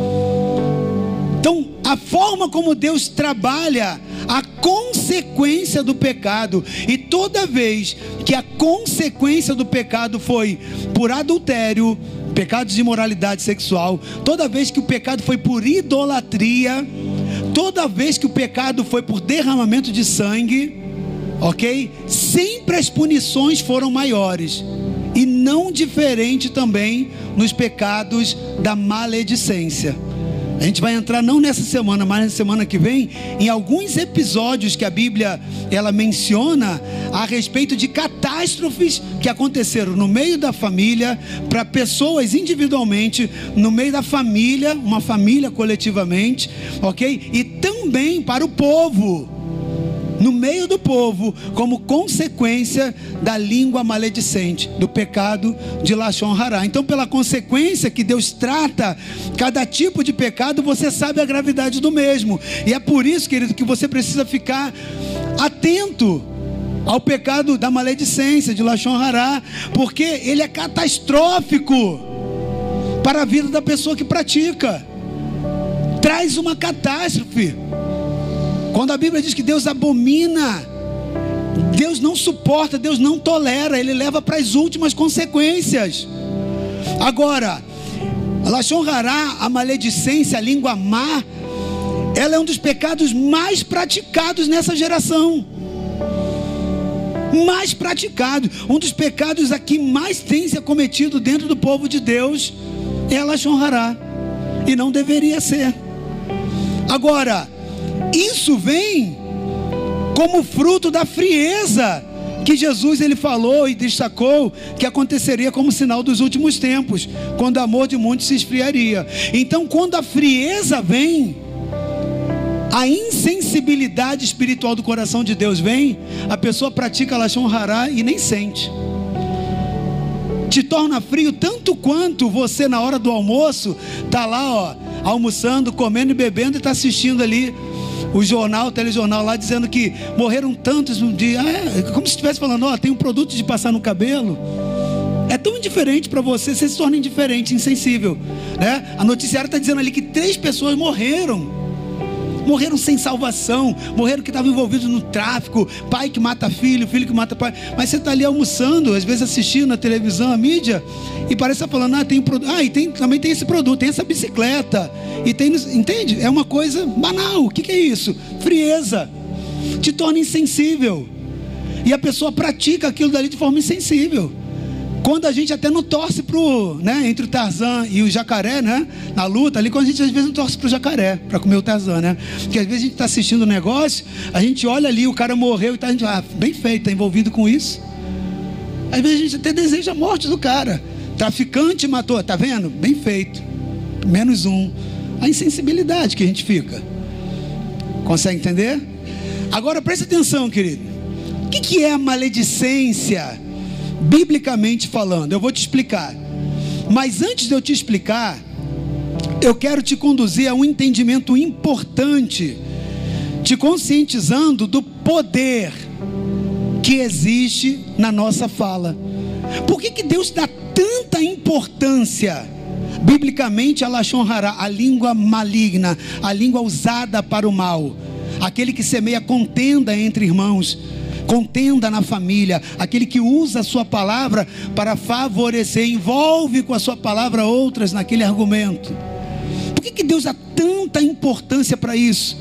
Speaker 1: Então, a forma como Deus trabalha a consequência do pecado, e toda vez que a consequência do pecado foi por adultério, pecado de imoralidade sexual, toda vez que o pecado foi por idolatria, toda vez que o pecado foi por derramamento de sangue, ok? Sempre as punições foram maiores, e não diferente também nos pecados da maledicência. A gente vai entrar não nessa semana, mas na semana que vem, em alguns episódios que a Bíblia ela menciona a respeito de catástrofes que aconteceram no meio da família, para pessoas individualmente, no meio da família, uma família coletivamente, ok? E também para o povo. no meio do povo, como consequência da língua maledicente, do pecado de Lashon Hará. Então, pela consequência que Deus trata cada tipo de pecado, você sabe a gravidade do mesmo. E é por isso, querido, que você precisa ficar atento ao pecado da maledicência de Lashon Hará, porque ele é catastrófico para a vida da pessoa que pratica. Traz uma catástrofe. Quando a Bíblia diz que Deus abomina, Deus não suporta, Deus não tolera, Ele leva para as últimas consequências. Agora, Lashon Hará, a maledicência, a língua má, ela é um dos pecados mais praticados nessa geração. Mais praticado, um dos pecados aqui mais tem se cometido dentro do povo de Deus é a Lashon Hará, e não deveria ser. Agora, isso vem como fruto da frieza que Jesus ele falou e destacou que aconteceria como sinal dos últimos tempos, quando o amor de muitos se esfriaria. Então, quando a frieza vem, a insensibilidade espiritual do coração de Deus vem, a pessoa pratica Lashon Hará e nem sente. Te torna frio tanto quanto você na hora do almoço está lá, ó, almoçando, comendo e bebendo, e está assistindo ali o jornal, o telejornal lá, dizendo que morreram tantos um dia. É, como se estivesse falando, ó, tem um produto de passar no cabelo. É tão indiferente para você, você se torna indiferente, insensível, né? A noticiária está dizendo ali que três pessoas morreram. Morreram sem salvação, morreram que estavam envolvidos no tráfico, pai que mata filho, filho que mata pai. Mas você está ali almoçando, às vezes assistindo na televisão, a mídia, e parece estar falando, ah, tem um produto, ah, e tem, também tem esse produto, tem essa bicicleta, e tem, entende? É uma coisa banal. O que, que é isso? Frieza, te torna insensível, e a pessoa pratica aquilo dali de forma insensível. Quando a gente até não torce pro, né, entre o Tarzan e o jacaré, né, na luta ali, quando a gente às vezes não torce pro jacaré para comer o Tarzan, né, porque às vezes a gente está assistindo o negócio, a gente olha ali, o cara morreu e tá, a gente, ah, bem feito, está envolvido com isso. Às vezes a gente até deseja a morte do cara. Traficante matou, tá vendo? Bem feito, menos um. A insensibilidade que a gente fica. Consegue entender? Agora preste atenção, querido. O que, que é a maledicência? Biblicamente falando, eu vou te explicar. Mas antes de eu te explicar, eu quero te conduzir a um entendimento importante, te conscientizando do poder que existe na nossa fala. Por que que Deus dá tanta importância biblicamente a Lashon Hará, a língua maligna, a língua usada para o mal, aquele que semeia contenda entre irmãos, contenda na família, aquele que usa a sua palavra para favorecer, envolve com a sua palavra outras naquele argumento? Por que que Deus dá tanta importância para isso?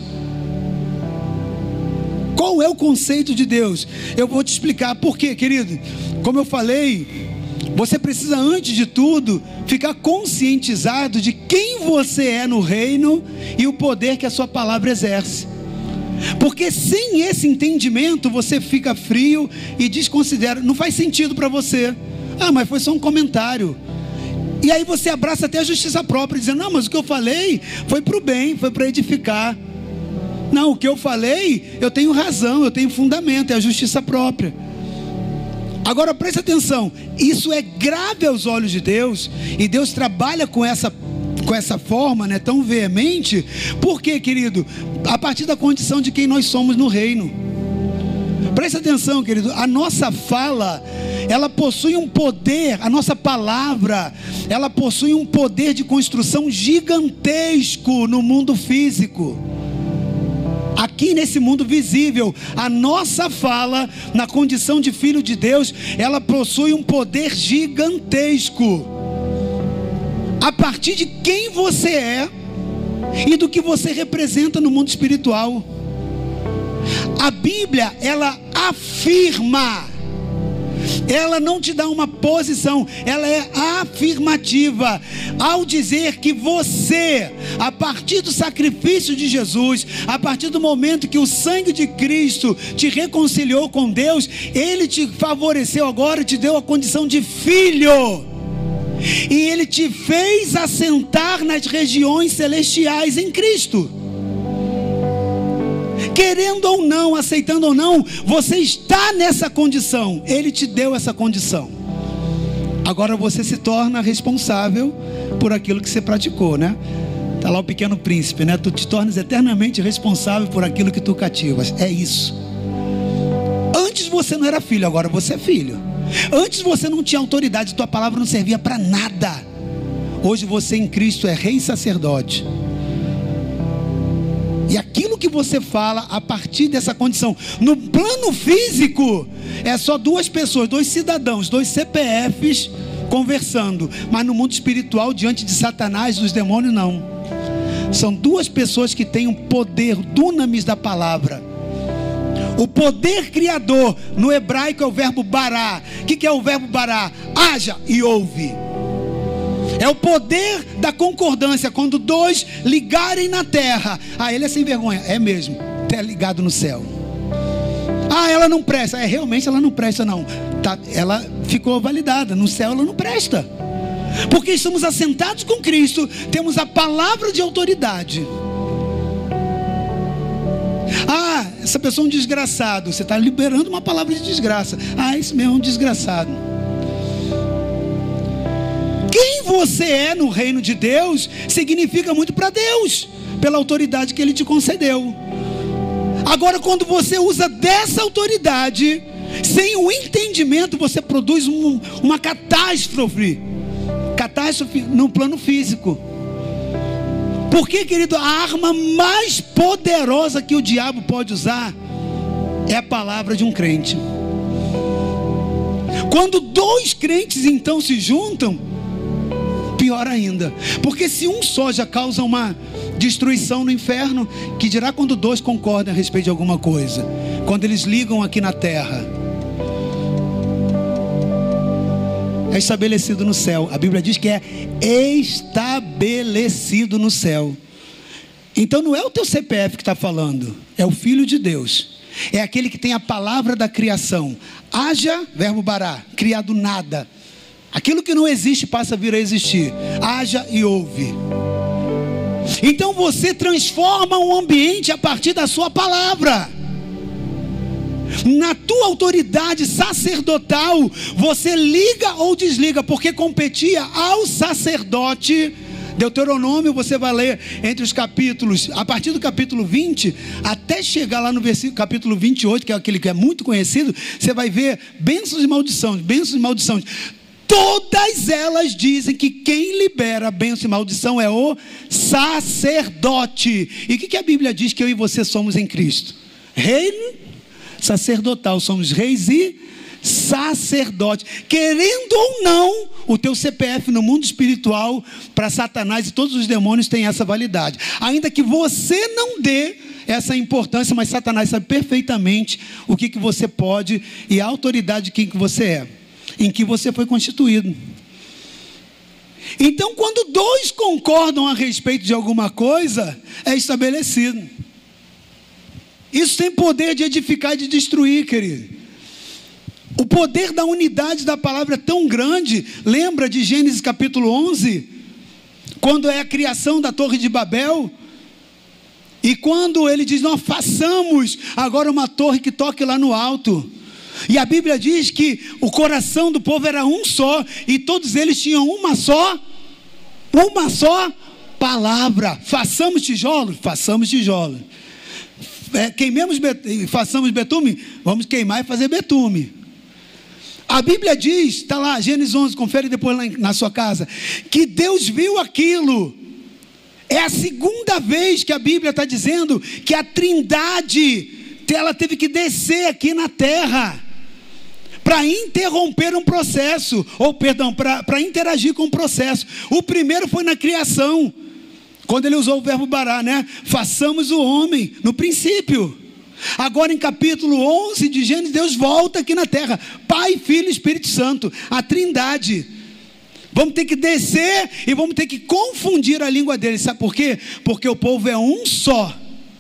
Speaker 1: Qual é o conceito de Deus? Eu vou te explicar por quê, querido. Como eu falei, você precisa, antes de tudo, ficar conscientizado de quem você é no reino e o poder que a sua palavra exerce. Porque sem esse entendimento você fica frio e desconsidera, não faz sentido para você. Ah, mas foi só um comentário. E aí você abraça até a justiça própria, dizendo, não, mas o que eu falei foi para o bem, foi para edificar. Não, o que eu falei, eu tenho razão, eu tenho fundamento, é a justiça própria. Agora preste atenção, isso é grave aos olhos de Deus, e Deus trabalha com essa com essa forma, né, tão veemente. Por quê, querido? A partir da condição de quem nós somos no reino. Presta atenção, querido, a nossa fala, ela possui um poder, a nossa palavra, ela possui um poder de construção gigantesco no mundo físico. Aqui nesse mundo visível, a nossa fala, na condição de filho de Deus, ela possui um poder gigantesco. A partir de quem você é e do que você representa no mundo espiritual. A Bíblia, ela afirma, ela não te dá uma posição, ela é afirmativa, ao dizer que você, a partir do sacrifício de Jesus, a partir do momento que o sangue de Cristo te reconciliou com Deus, Ele te favoreceu agora, te deu a condição de filho, e Ele te fez assentar nas regiões celestiais em Cristo. Querendo ou não, aceitando ou não, você está nessa condição. Ele te deu essa condição. Agora você se torna responsável por aquilo que você praticou, né? Está lá o Pequeno Príncipe, né? Tu te tornas eternamente responsável por aquilo que tu cativas. É isso. Antes você não era filho, agora você é filho. Antes você não tinha autoridade, tua palavra não servia para nada. Hoje você em Cristo é rei e sacerdote. E aquilo que você fala a partir dessa condição, no plano físico, é só duas pessoas, dois cidadãos, dois C P Fs conversando. Mas no mundo espiritual, diante de Satanás, dos demônios, não. São duas pessoas que têm um poder, dunamis da palavra. O poder criador, no hebraico é o verbo bará. O que é o verbo bará? Haja e ouve. É o poder da concordância. Quando dois ligarem na terra. Ah, ele é sem vergonha. É mesmo. Está ligado no céu. Ah, ela não presta. É, realmente ela não presta não. Tá, ela ficou validada. No céu ela não presta. Porque estamos assentados com Cristo. Temos a palavra de autoridade. Ah, essa pessoa é um desgraçado. Você está liberando uma palavra de desgraça. Ah, isso mesmo é um desgraçado. Quem você é no reino de Deus significa muito para Deus, pela autoridade que Ele te concedeu. Agora, quando você usa dessa autoridade, sem o entendimento, você produz um, uma catástrofe. Catástrofe no plano físico. Porque, querido, a arma mais poderosa que o diabo pode usar é a palavra de um crente. Quando dois crentes então se juntam, pior ainda, porque se um só já causa uma destruição no inferno, que dirá quando dois concordam a respeito de alguma coisa, quando eles ligam aqui na terra. É estabelecido no céu. A Bíblia diz que é estabelecido no céu. Então não é o teu C P F que está falando, é o Filho de Deus. É aquele que tem a palavra da criação. Haja, verbo bará, criado nada. Aquilo que não existe passa a vir a existir. Haja e ouve. Então você transforma um ambiente a partir da sua palavra. Na tua autoridade sacerdotal, você liga ou desliga, porque competia ao sacerdote. Deuteronômio, você vai ler entre os capítulos, a partir do capítulo vinte, até chegar lá no versículo, capítulo vinte e oito, que é aquele que é muito conhecido, você vai ver bênçãos e maldições, bênçãos e maldições. Todas elas dizem que quem libera a bênção e maldição é o sacerdote. E o que, que a Bíblia diz que eu e você somos em Cristo? Reino sacerdotal, somos reis e sacerdotes. Querendo ou não, o teu C P F no mundo espiritual, para Satanás e todos os demônios, tem essa validade. Ainda que você não dê essa importância, mas Satanás sabe perfeitamente o que, que você pode e a autoridade de quem que você é, em que você foi constituído. Então, quando dois concordam a respeito de alguma coisa, é estabelecido. Isso tem poder de edificar e de destruir, querido. O poder da unidade da palavra é tão grande. Lembra de Gênesis capítulo onze? Quando é a criação da Torre de Babel? E quando ele diz, nós façamos agora uma torre que toque lá no alto. E a Bíblia diz que o coração do povo era um só, e todos eles tinham uma só, uma só palavra. Façamos tijolo? Façamos tijolo. É, queimemos, façamos betume? Vamos queimar e fazer betume. A Bíblia diz, está lá, Gênesis onze, confere depois lá na sua casa, que Deus viu aquilo. É a segunda vez que a Bíblia está dizendo que a Trindade, ela teve que descer aqui na terra para interromper um processo, ou perdão, para interagir com o processo. O primeiro foi na criação, quando ele usou o verbo bará, né? Façamos o homem, no princípio. Agora em capítulo onze de Gênesis, Deus volta aqui na terra, Pai, Filho e Espírito Santo, a Trindade. Vamos ter que descer e vamos ter que confundir a língua deles. Sabe por quê? Porque o povo é um só.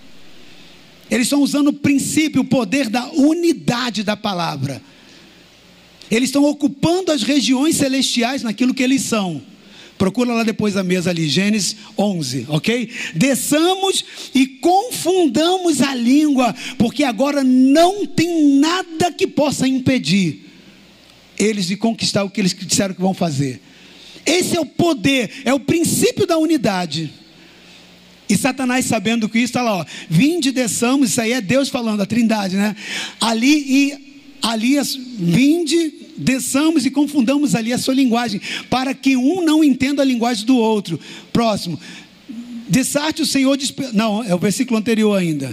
Speaker 1: Eles estão usando o princípio, o poder da unidade da palavra. Eles estão ocupando as regiões celestiais naquilo que eles são. Procura lá depois da mesa ali, Gênesis onze, ok? Desçamos e confundamos a língua, porque agora não tem nada que possa impedir eles de conquistar o que eles disseram que vão fazer. Esse é o poder, é o princípio da unidade. E Satanás, sabendo que isso, está lá, ó, vinde, desçamos, isso aí é Deus falando, a trindade, né? Ali e ali, vinde, desçamos e confundamos ali a sua linguagem, para que um não entenda a linguagem do outro. Próximo. Dessarte o Senhor, despe... não, é o versículo anterior ainda.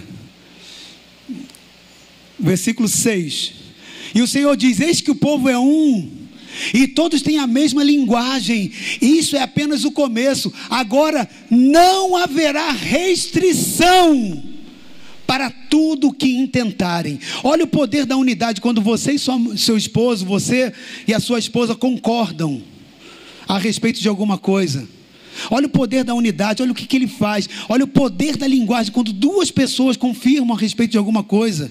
Speaker 1: Versículo seis. E o Senhor diz, eis que o povo é um, e todos têm a mesma linguagem. Isso é apenas o começo. Agora não haverá restrição para tudo que intentarem. Olha o poder da unidade, quando você e sua, seu esposo, você e a sua esposa concordam a respeito de alguma coisa. Olha o poder da unidade, olha o que, que ele faz. Olha o poder da linguagem, quando duas pessoas confirmam a respeito de alguma coisa.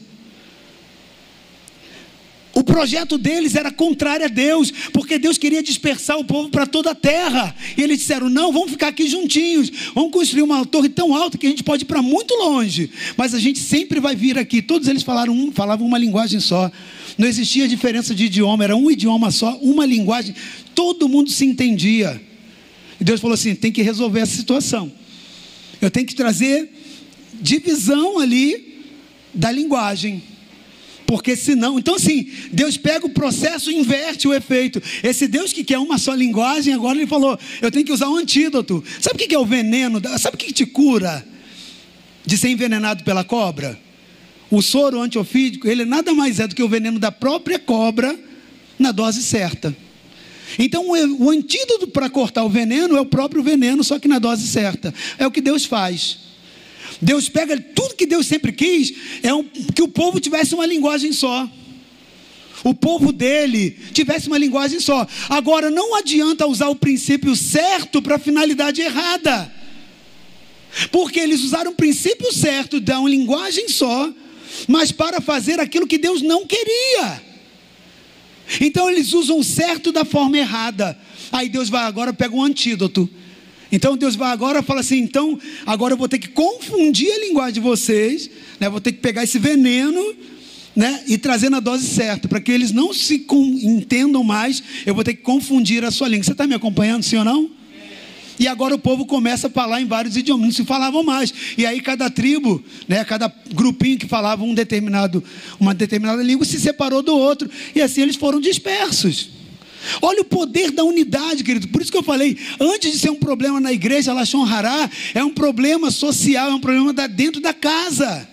Speaker 1: O projeto deles era contrário a Deus, porque Deus queria dispersar o povo para toda a terra. E eles disseram, não, vamos ficar aqui juntinhos, vamos construir uma torre tão alta que a gente pode ir para muito longe, mas a gente sempre vai vir aqui. Todos eles falaram um, falavam uma linguagem só, não existia diferença de idioma, era um idioma só, uma linguagem, todo mundo se entendia. E Deus falou assim, tem que resolver essa situação, eu tenho que trazer divisão ali da linguagem, porque senão, então assim, Deus pega o processo e inverte o efeito. Esse Deus que quer uma só linguagem, agora ele falou, eu tenho que usar um antídoto. Sabe o que é o veneno? Sabe o que te cura de ser envenenado pela cobra? O soro antiofídico, ele nada mais é do que o veneno da própria cobra na dose certa. Então o antídoto para cortar o veneno é o próprio veneno, só que na dose certa. É o que Deus faz. Deus pega tudo que Deus sempre quis, é um, que o povo tivesse uma linguagem só. O povo dele tivesse uma linguagem só. Agora não adianta usar o princípio certo para a finalidade errada, porque eles usaram o princípio certo de uma linguagem só, mas para fazer aquilo que Deus não queria. Então eles usam o certo da forma errada. Aí Deus vai agora, pega um antídoto. Então Deus vai agora e fala assim, então agora eu vou ter que confundir a linguagem de vocês, né? Vou ter que pegar esse veneno, né? E trazer na dose certa, para que eles não se com, entendam mais, eu vou ter que confundir a sua língua. Você está me acompanhando, sim ou não? E agora o povo começa a falar em vários idiomas, não se falavam mais. E aí cada tribo, né, cada grupinho que falava um determinado, uma determinada língua se separou do outro, e assim eles foram dispersos. Olha o poder da unidade, querido. Por isso que eu falei, antes de ser um problema na igreja, Lashon Hará, é um problema social, é um problema da, dentro da casa.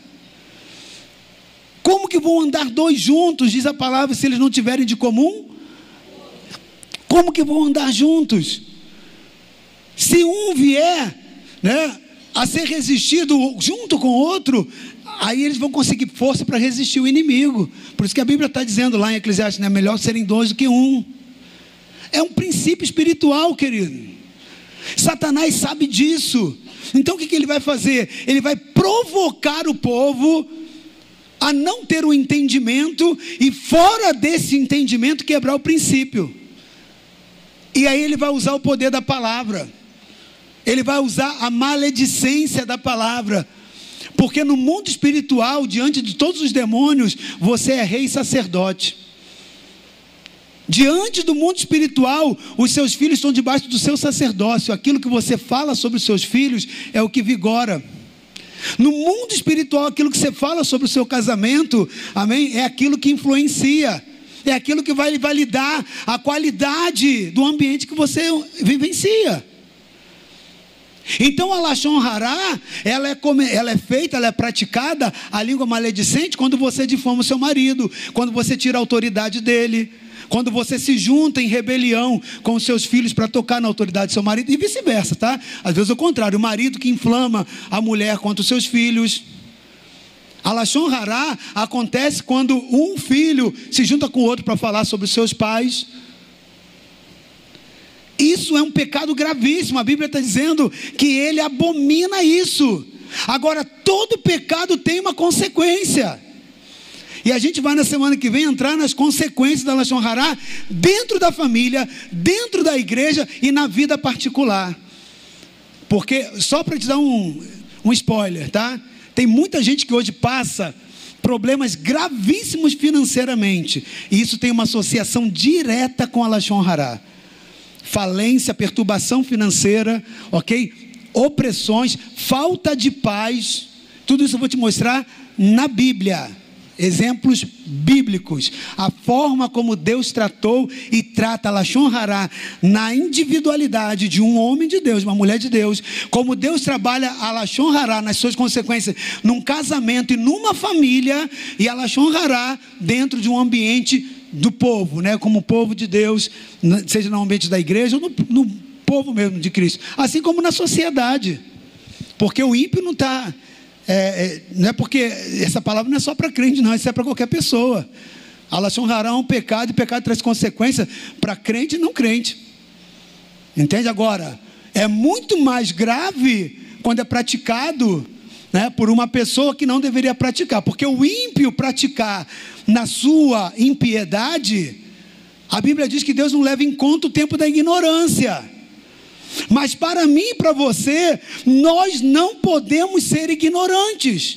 Speaker 1: Como que vão andar dois juntos, diz a palavra, se eles não tiverem de comum? Como que vão andar juntos? Se um vier, né, a ser resistido junto com o outro, aí eles vão conseguir força para resistir o inimigo. Por isso que a Bíblia está dizendo lá em Eclesiastes, né, melhor serem dois do que um. É um princípio espiritual, querido. Satanás sabe disso. Então o que, que ele vai fazer? Ele vai provocar o povo a não ter o entendimento, e fora desse entendimento quebrar o princípio. E aí ele vai usar o poder da palavra. Ele vai usar a maledicência da palavra. Porque no mundo espiritual, diante de todos os demônios, você é rei e sacerdote. Diante do mundo espiritual, os seus filhos estão debaixo do seu sacerdócio. Aquilo que você fala sobre os seus filhos é o que vigora. No mundo espiritual, aquilo que você fala sobre o seu casamento, amém, é aquilo que influencia. É aquilo que vai validar a qualidade do ambiente que você vivencia. Então a Lashon Hará, ela é, ela é feita, ela é praticada, a língua maledicente, quando você difama o seu marido, quando você tira a autoridade dele, quando você se junta em rebelião com os seus filhos para tocar na autoridade do seu marido, e vice-versa, tá? Às vezes é o contrário, o marido que inflama a mulher contra os seus filhos. A Lashon Hará acontece quando um filho se junta com o outro para falar sobre os seus pais. Isso é um pecado gravíssimo, a Bíblia está dizendo que ele abomina isso. Agora, todo pecado tem uma consequência. E a gente vai na semana que vem entrar nas consequências da Lashon Hará dentro da família, dentro da igreja e na vida particular. Porque, só para te dar um, um spoiler, tá? Tem muita gente que hoje passa problemas gravíssimos financeiramente. E isso tem uma associação direta com a Lashon Hará. Falência, perturbação financeira, ok? Opressões, falta de paz. Tudo isso eu vou te mostrar na Bíblia. Exemplos bíblicos. A forma como Deus tratou e trata a Lashon Hará na individualidade de um homem de Deus, uma mulher de Deus. Como Deus trabalha a Lashon Hará nas suas consequências num casamento e numa família. E a Lashon Hará dentro de um ambiente do povo, né? Como povo de Deus, seja no ambiente da igreja ou no, no povo mesmo de Cristo. Assim como na sociedade. Porque o ímpio não está... É, é, não é porque essa palavra não é só para crente, não, isso é para qualquer pessoa. A Lashon Hará é um pecado, e pecado traz consequência para crente e não crente. Entende? Agora, é muito mais grave quando é praticado, né, por uma pessoa que não deveria praticar, porque o ímpio praticar na sua impiedade, a Bíblia diz que Deus não leva em conta o tempo da ignorância. Mas para mim e para você, nós não podemos ser ignorantes.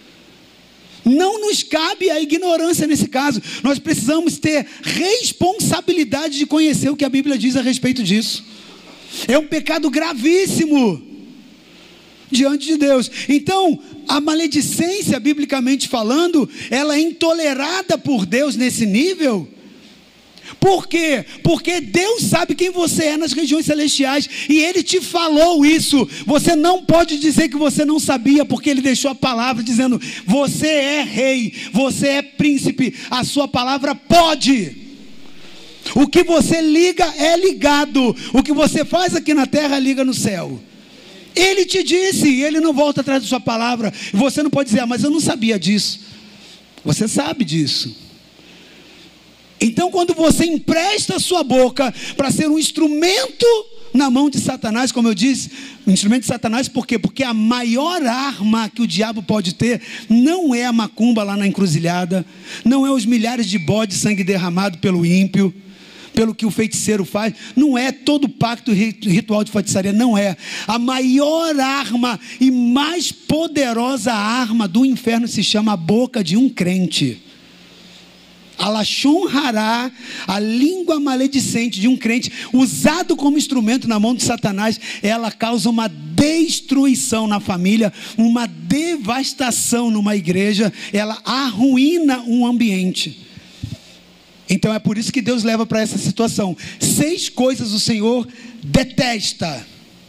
Speaker 1: Não nos cabe a ignorância nesse caso. Nós precisamos ter responsabilidade de conhecer o que a Bíblia diz a respeito disso. É um pecado gravíssimo diante de Deus. Então, a maledicência, biblicamente falando, ela é intolerada por Deus nesse nível. Por quê? Porque Deus sabe quem você é nas regiões celestiais e Ele te falou isso. Você não pode dizer que você não sabia, porque Ele deixou a palavra dizendo: você é rei, você é príncipe, a sua palavra pode. O que você liga é ligado, o que você faz aqui na terra liga no céu. Ele te disse, e Ele não volta atrás da sua palavra. Você não pode dizer: ah, mas eu não sabia disso. Você sabe disso. Então, quando você empresta a sua boca para ser um instrumento na mão de Satanás, como eu disse, um instrumento de Satanás, por quê? Porque a maior arma que o diabo pode ter não é a macumba lá na encruzilhada, não é os milhares de bodes de sangue derramado pelo ímpio, pelo que o feiticeiro faz, não é todo pacto ritual de feitiçaria, não é. A maior arma e mais poderosa arma do inferno se chama a boca de um crente. A Lashon Hará, a língua maledicente de um crente, usado como instrumento na mão de Satanás, ela causa uma destruição na família, uma devastação numa igreja, ela arruína um ambiente. Então é por isso que Deus leva para essa situação. Seis coisas o Senhor detesta.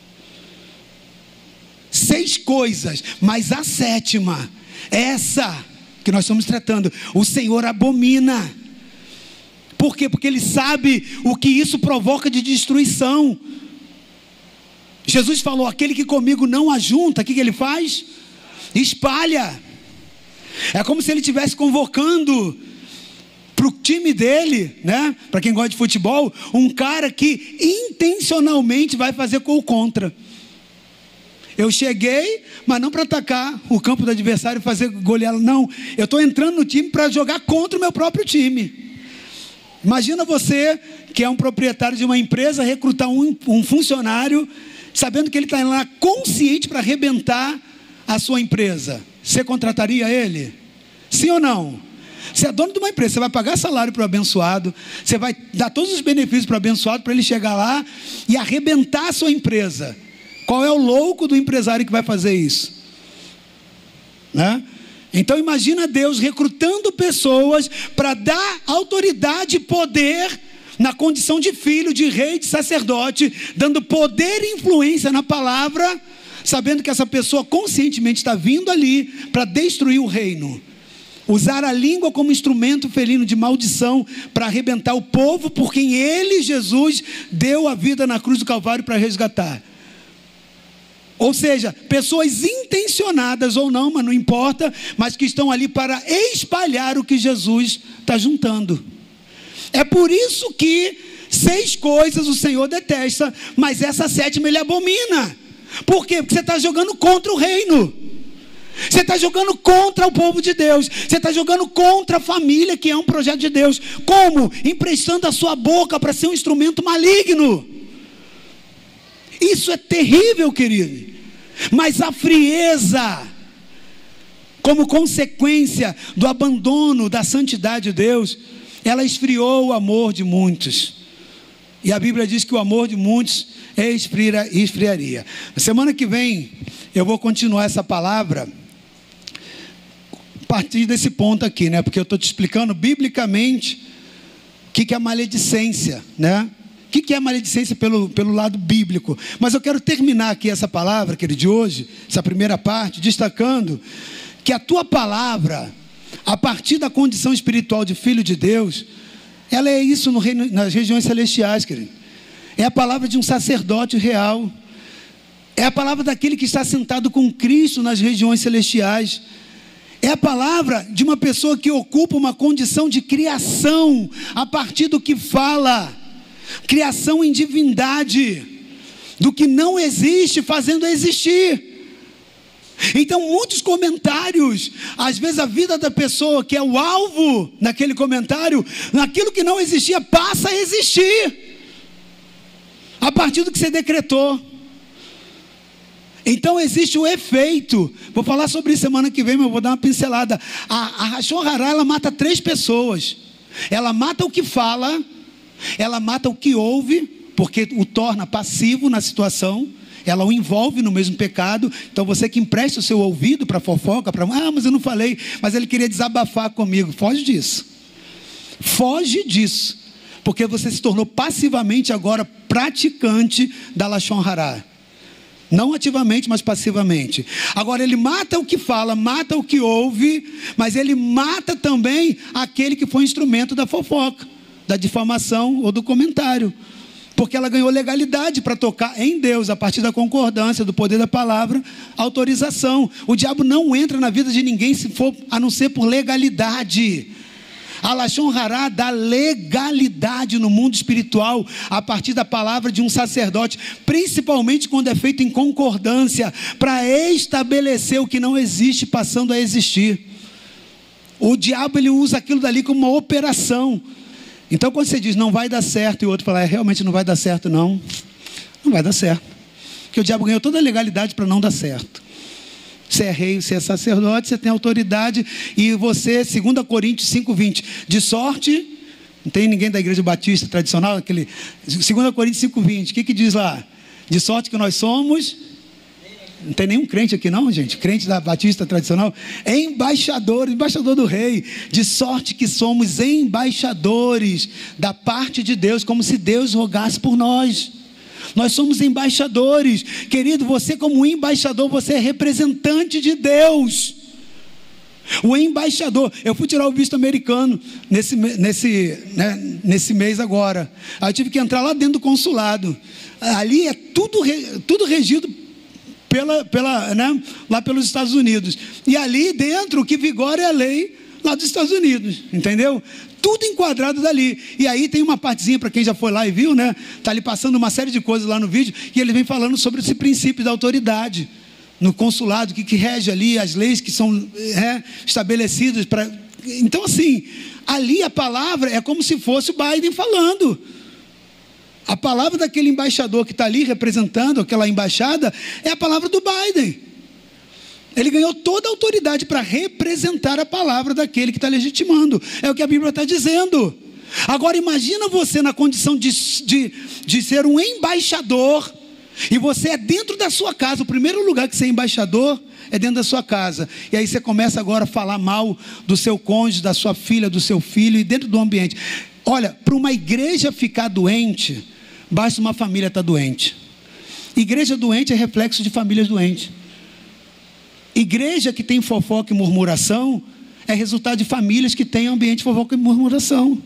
Speaker 1: Seis coisas, mas a sétima, essa que nós estamos tratando, o Senhor abomina. Por quê? Porque Ele sabe o que isso provoca de destruição. Jesus falou: aquele que comigo não ajunta, o que, que Ele faz? Espalha. É como se Ele estivesse convocando para o time dele, né? Para quem gosta de futebol, um cara que intencionalmente vai fazer gol contra. Eu cheguei, mas não para atacar o campo do adversário e fazer goleá-lo, não. Eu estou entrando no time para jogar contra o meu próprio time. Imagina você, que é um proprietário de uma empresa, recrutar um, um funcionário, sabendo que ele está lá consciente para arrebentar a sua empresa. Você contrataria ele? Sim ou não? Você é dono de uma empresa, você vai pagar salário para o abençoado, você vai dar todos os benefícios para o abençoado, para ele chegar lá e arrebentar a sua empresa. Qual é o louco do empresário que vai fazer isso? Né? Então imagina Deus recrutando pessoas para dar autoridade e poder na condição de filho, de rei, de sacerdote, dando poder e influência na palavra, sabendo que essa pessoa conscientemente está vindo ali para destruir o reino. Usar a língua como instrumento felino de maldição para arrebentar o povo por quem Ele, Jesus, deu a vida na cruz do Calvário para resgatar. Ou seja, pessoas intencionadas ou não, mas não importa, mas que estão ali para espalhar o que Jesus está juntando. É por isso que seis coisas o Senhor detesta, mas essa sétima Ele abomina. Por quê? Porque você está jogando contra o reino. Você está jogando contra o povo de Deus. Você está jogando contra a família, que é um projeto de Deus. Como? Emprestando a sua boca para ser um instrumento maligno. Isso é terrível, querido. Mas a frieza, como consequência do abandono da santidade de Deus, ela esfriou o amor de muitos. E a Bíblia diz que o amor de muitos esfriaria. Na semana que vem eu vou continuar essa palavra a partir desse ponto aqui, né? Porque eu estou te explicando biblicamente o que, que é maledicência, né? O que, que é maledicência pelo, pelo lado bíblico. Mas eu quero terminar aqui essa palavra, querido, de hoje, essa primeira parte, destacando que a tua palavra, a partir da condição espiritual de filho de Deus, ela é isso no reino, nas regiões celestiais, querido. É a palavra de um sacerdote real. É a palavra daquele que está sentado com Cristo nas regiões celestiais. É a palavra de uma pessoa que ocupa uma condição de criação a partir do que fala. Criação em divindade, do que não existe fazendo existir. Então muitos comentários, às vezes a vida da pessoa que é o alvo naquele comentário, naquilo que não existia passa a existir a partir do que você decretou. Então existe o efeito. Vou falar sobre isso semana que vem, mas eu vou dar uma pincelada. A, a Lashon Hará, ela mata três pessoas. Ela mata o que fala, ela mata o que ouve, porque o torna passivo na situação. Ela o envolve no mesmo pecado. Então você que empresta o seu ouvido para fofoca, para ah, mas eu não falei, mas ele queria desabafar comigo. Foge disso. Foge disso. Porque você se tornou passivamente agora praticante da Lashon Hará. Não ativamente, mas passivamente. Agora ele mata o que fala, mata o que ouve, mas ele mata também aquele que foi instrumento da fofoca, da difamação ou do comentário. Porque ela ganhou legalidade para tocar em Deus, a partir da concordância, do poder da palavra, autorização. O diabo não entra na vida de ninguém se for, a não ser por legalidade. A Lashon Hará dá legalidade no mundo espiritual a partir da palavra de um sacerdote, principalmente quando é feito em concordância, para estabelecer o que não existe passando a existir. O diabo ele usa aquilo dali como uma operação. Então quando você diz não vai dar certo e o outro fala, é, realmente não vai dar certo não, não vai dar certo. Porque o diabo ganhou toda a legalidade para não dar certo. Você é rei, você é sacerdote, você tem autoridade. E você, segundo Coríntios cinco, vinte, de sorte, não tem ninguém da igreja batista tradicional, aquele, segundo Coríntios cinco, vinte, o que que diz lá? De sorte que nós somos, não tem nenhum crente aqui não, gente, crente da batista tradicional, embaixador, embaixador do rei, de sorte que somos embaixadores da parte de Deus, como se Deus rogasse por nós. Nós somos embaixadores, querido, você como embaixador, você é representante de Deus. O embaixador, eu fui tirar o visto americano nesse, nesse, né, nesse mês agora. Aí eu tive que entrar lá dentro do consulado. Ali é tudo, tudo regido pela, pela, né, lá pelos Estados Unidos. E ali dentro o que vigora é a lei lá dos Estados Unidos, entendeu? Tudo enquadrado dali. E aí tem uma partezinha para quem já foi lá e viu, né? Está ali passando uma série de coisas lá no vídeo. E ele vem falando sobre esse princípio da autoridade no consulado, que, que rege ali as leis que são é, estabelecidas para. Então assim, ali a palavra é como se fosse o Biden falando. A palavra daquele embaixador que está ali representando aquela embaixada é a palavra do Biden. Ele ganhou toda a autoridade para representar a palavra daquele que está legitimando. É o que a Bíblia está dizendo. Agora imagina você na condição de, de, de ser um embaixador. E você é dentro da sua casa. O primeiro lugar que você é embaixador é dentro da sua casa. E aí você começa agora a falar mal do seu cônjuge, da sua filha, do seu filho. E dentro do ambiente. Olha, para uma igreja ficar doente, basta uma família estar doente. Igreja doente é reflexo de famílias doentes. Igreja que tem fofoca e murmuração é resultado de famílias que têm ambiente de fofoca e murmuração.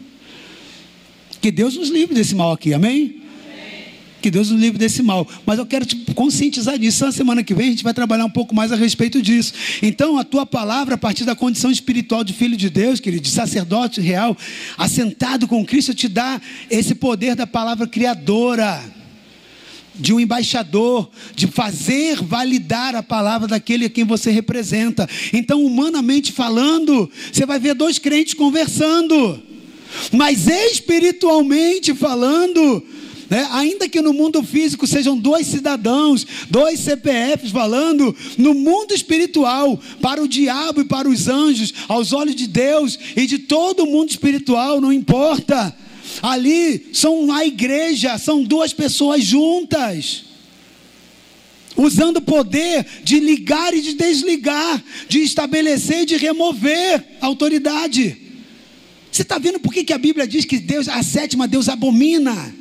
Speaker 1: Que Deus nos livre desse mal aqui, amém? Amém. Que Deus nos livre desse mal. Mas eu quero te conscientizar disso. Na semana que vem a gente vai trabalhar um pouco mais a respeito disso. Então a tua palavra, a partir da condição espiritual de filho de Deus, querido, de sacerdote real, assentado com Cristo, te dá esse poder da palavra criadora. de um embaixador, de fazer validar a palavra daquele a quem você representa. Então, humanamente falando, você vai ver dois crentes conversando, mas espiritualmente falando, né, ainda que no mundo físico sejam dois cidadãos, dois C P Fs falando, no mundo espiritual, para o diabo e para os anjos, aos olhos de Deus e de todo o mundo espiritual, não importa. Ali são a igreja, são duas pessoas juntas, usando o poder de ligar e de desligar, de estabelecer e de remover a autoridade. Você está vendo por que que a Bíblia diz que Deus, a sétima Deus abomina?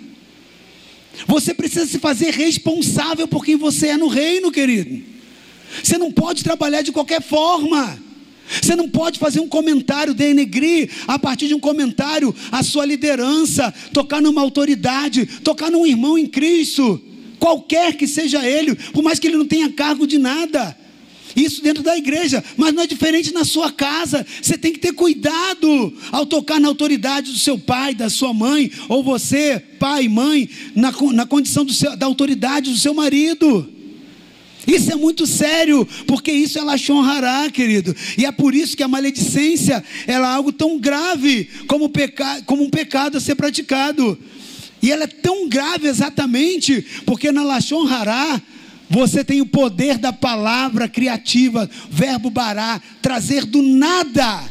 Speaker 1: Você precisa se fazer responsável por quem você é no reino, querido. Você não pode trabalhar de qualquer forma. Você não pode fazer um comentário, denegrir a partir de um comentário a sua liderança, tocar numa autoridade, tocar num irmão em Cristo, qualquer que seja ele, por mais que ele não tenha cargo de nada. Isso dentro da igreja, mas não é diferente na sua casa. Você tem que ter cuidado ao tocar na autoridade do seu pai, da sua mãe, ou você, pai, mãe, na, na condição do seu, da autoridade do seu marido. Isso é muito sério, porque isso é lashon hará, querido. E é por isso que a maledicência ela é algo tão grave como, peca, como um pecado a ser praticado. E ela é tão grave exatamente porque na lashon hará você tem o poder da palavra criativa, verbo bará, trazer do nada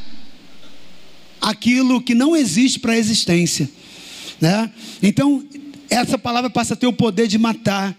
Speaker 1: aquilo que não existe para a existência, né? Então essa palavra passa a ter o poder de matar.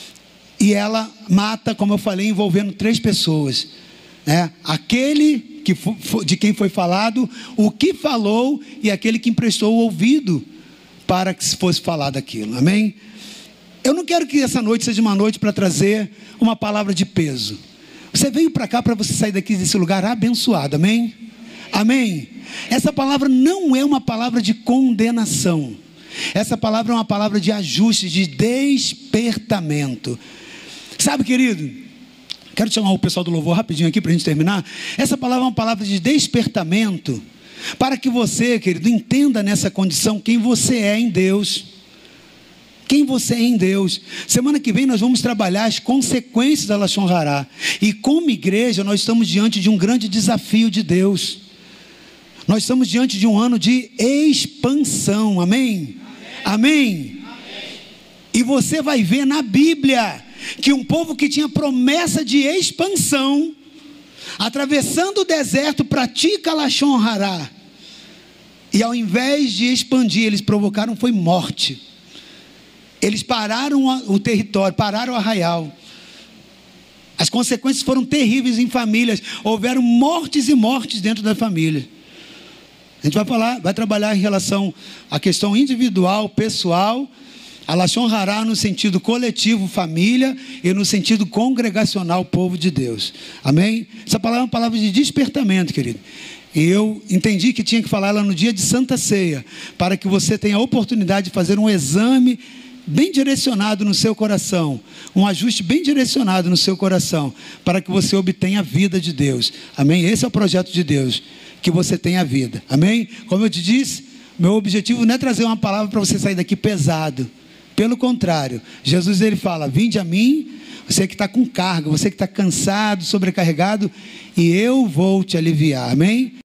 Speaker 1: E ela mata, como eu falei, envolvendo três pessoas, né? Aquele que foi, de quem foi falado, o que falou e aquele que emprestou o ouvido para que fosse falado aquilo, amém? Eu não quero que essa noite seja uma noite para trazer uma palavra de peso. Você veio para cá para você sair daqui desse lugar abençoado, amém? Amém? Essa palavra não é uma palavra de condenação. Essa palavra é uma palavra de ajuste, de despertamento. Sabe, querido, quero chamar o pessoal do louvor rapidinho aqui para a gente terminar. Essa palavra é uma palavra de despertamento, para que você, querido, entenda nessa condição quem você é em Deus. Quem você é em Deus. Semana que vem nós vamos trabalhar as consequências da lashon hará. E como igreja nós estamos diante de um grande desafio de Deus. Nós estamos diante de um ano de expansão, amém? Amém? Amém? Amém. E você vai ver na Bíblia que um povo que tinha promessa de expansão, atravessando o deserto, pratica lashon hará. E ao invés de expandir, eles provocaram foi morte. Eles pararam o território, pararam o arraial. As consequências foram terríveis em famílias. Houveram mortes e mortes dentro da família. A gente vai falar, vai trabalhar em relação à questão individual, pessoal, a lashon hará no sentido coletivo, família, e no sentido congregacional, povo de Deus. Amém? Essa palavra é uma palavra de despertamento, querido. E eu entendi que tinha que falar ela no dia de Santa Ceia, para que você tenha a oportunidade de fazer um exame bem direcionado no seu coração, um ajuste bem direcionado no seu coração, para que você obtenha a vida de Deus. Amém? Esse é o projeto de Deus, que você tenha a vida. Amém? Como eu te disse, meu objetivo não é trazer uma palavra para você sair daqui pesado. Pelo contrário, Jesus ele fala: vinde a mim, você que está com carga, você que está cansado, sobrecarregado, e eu vou te aliviar. Amém?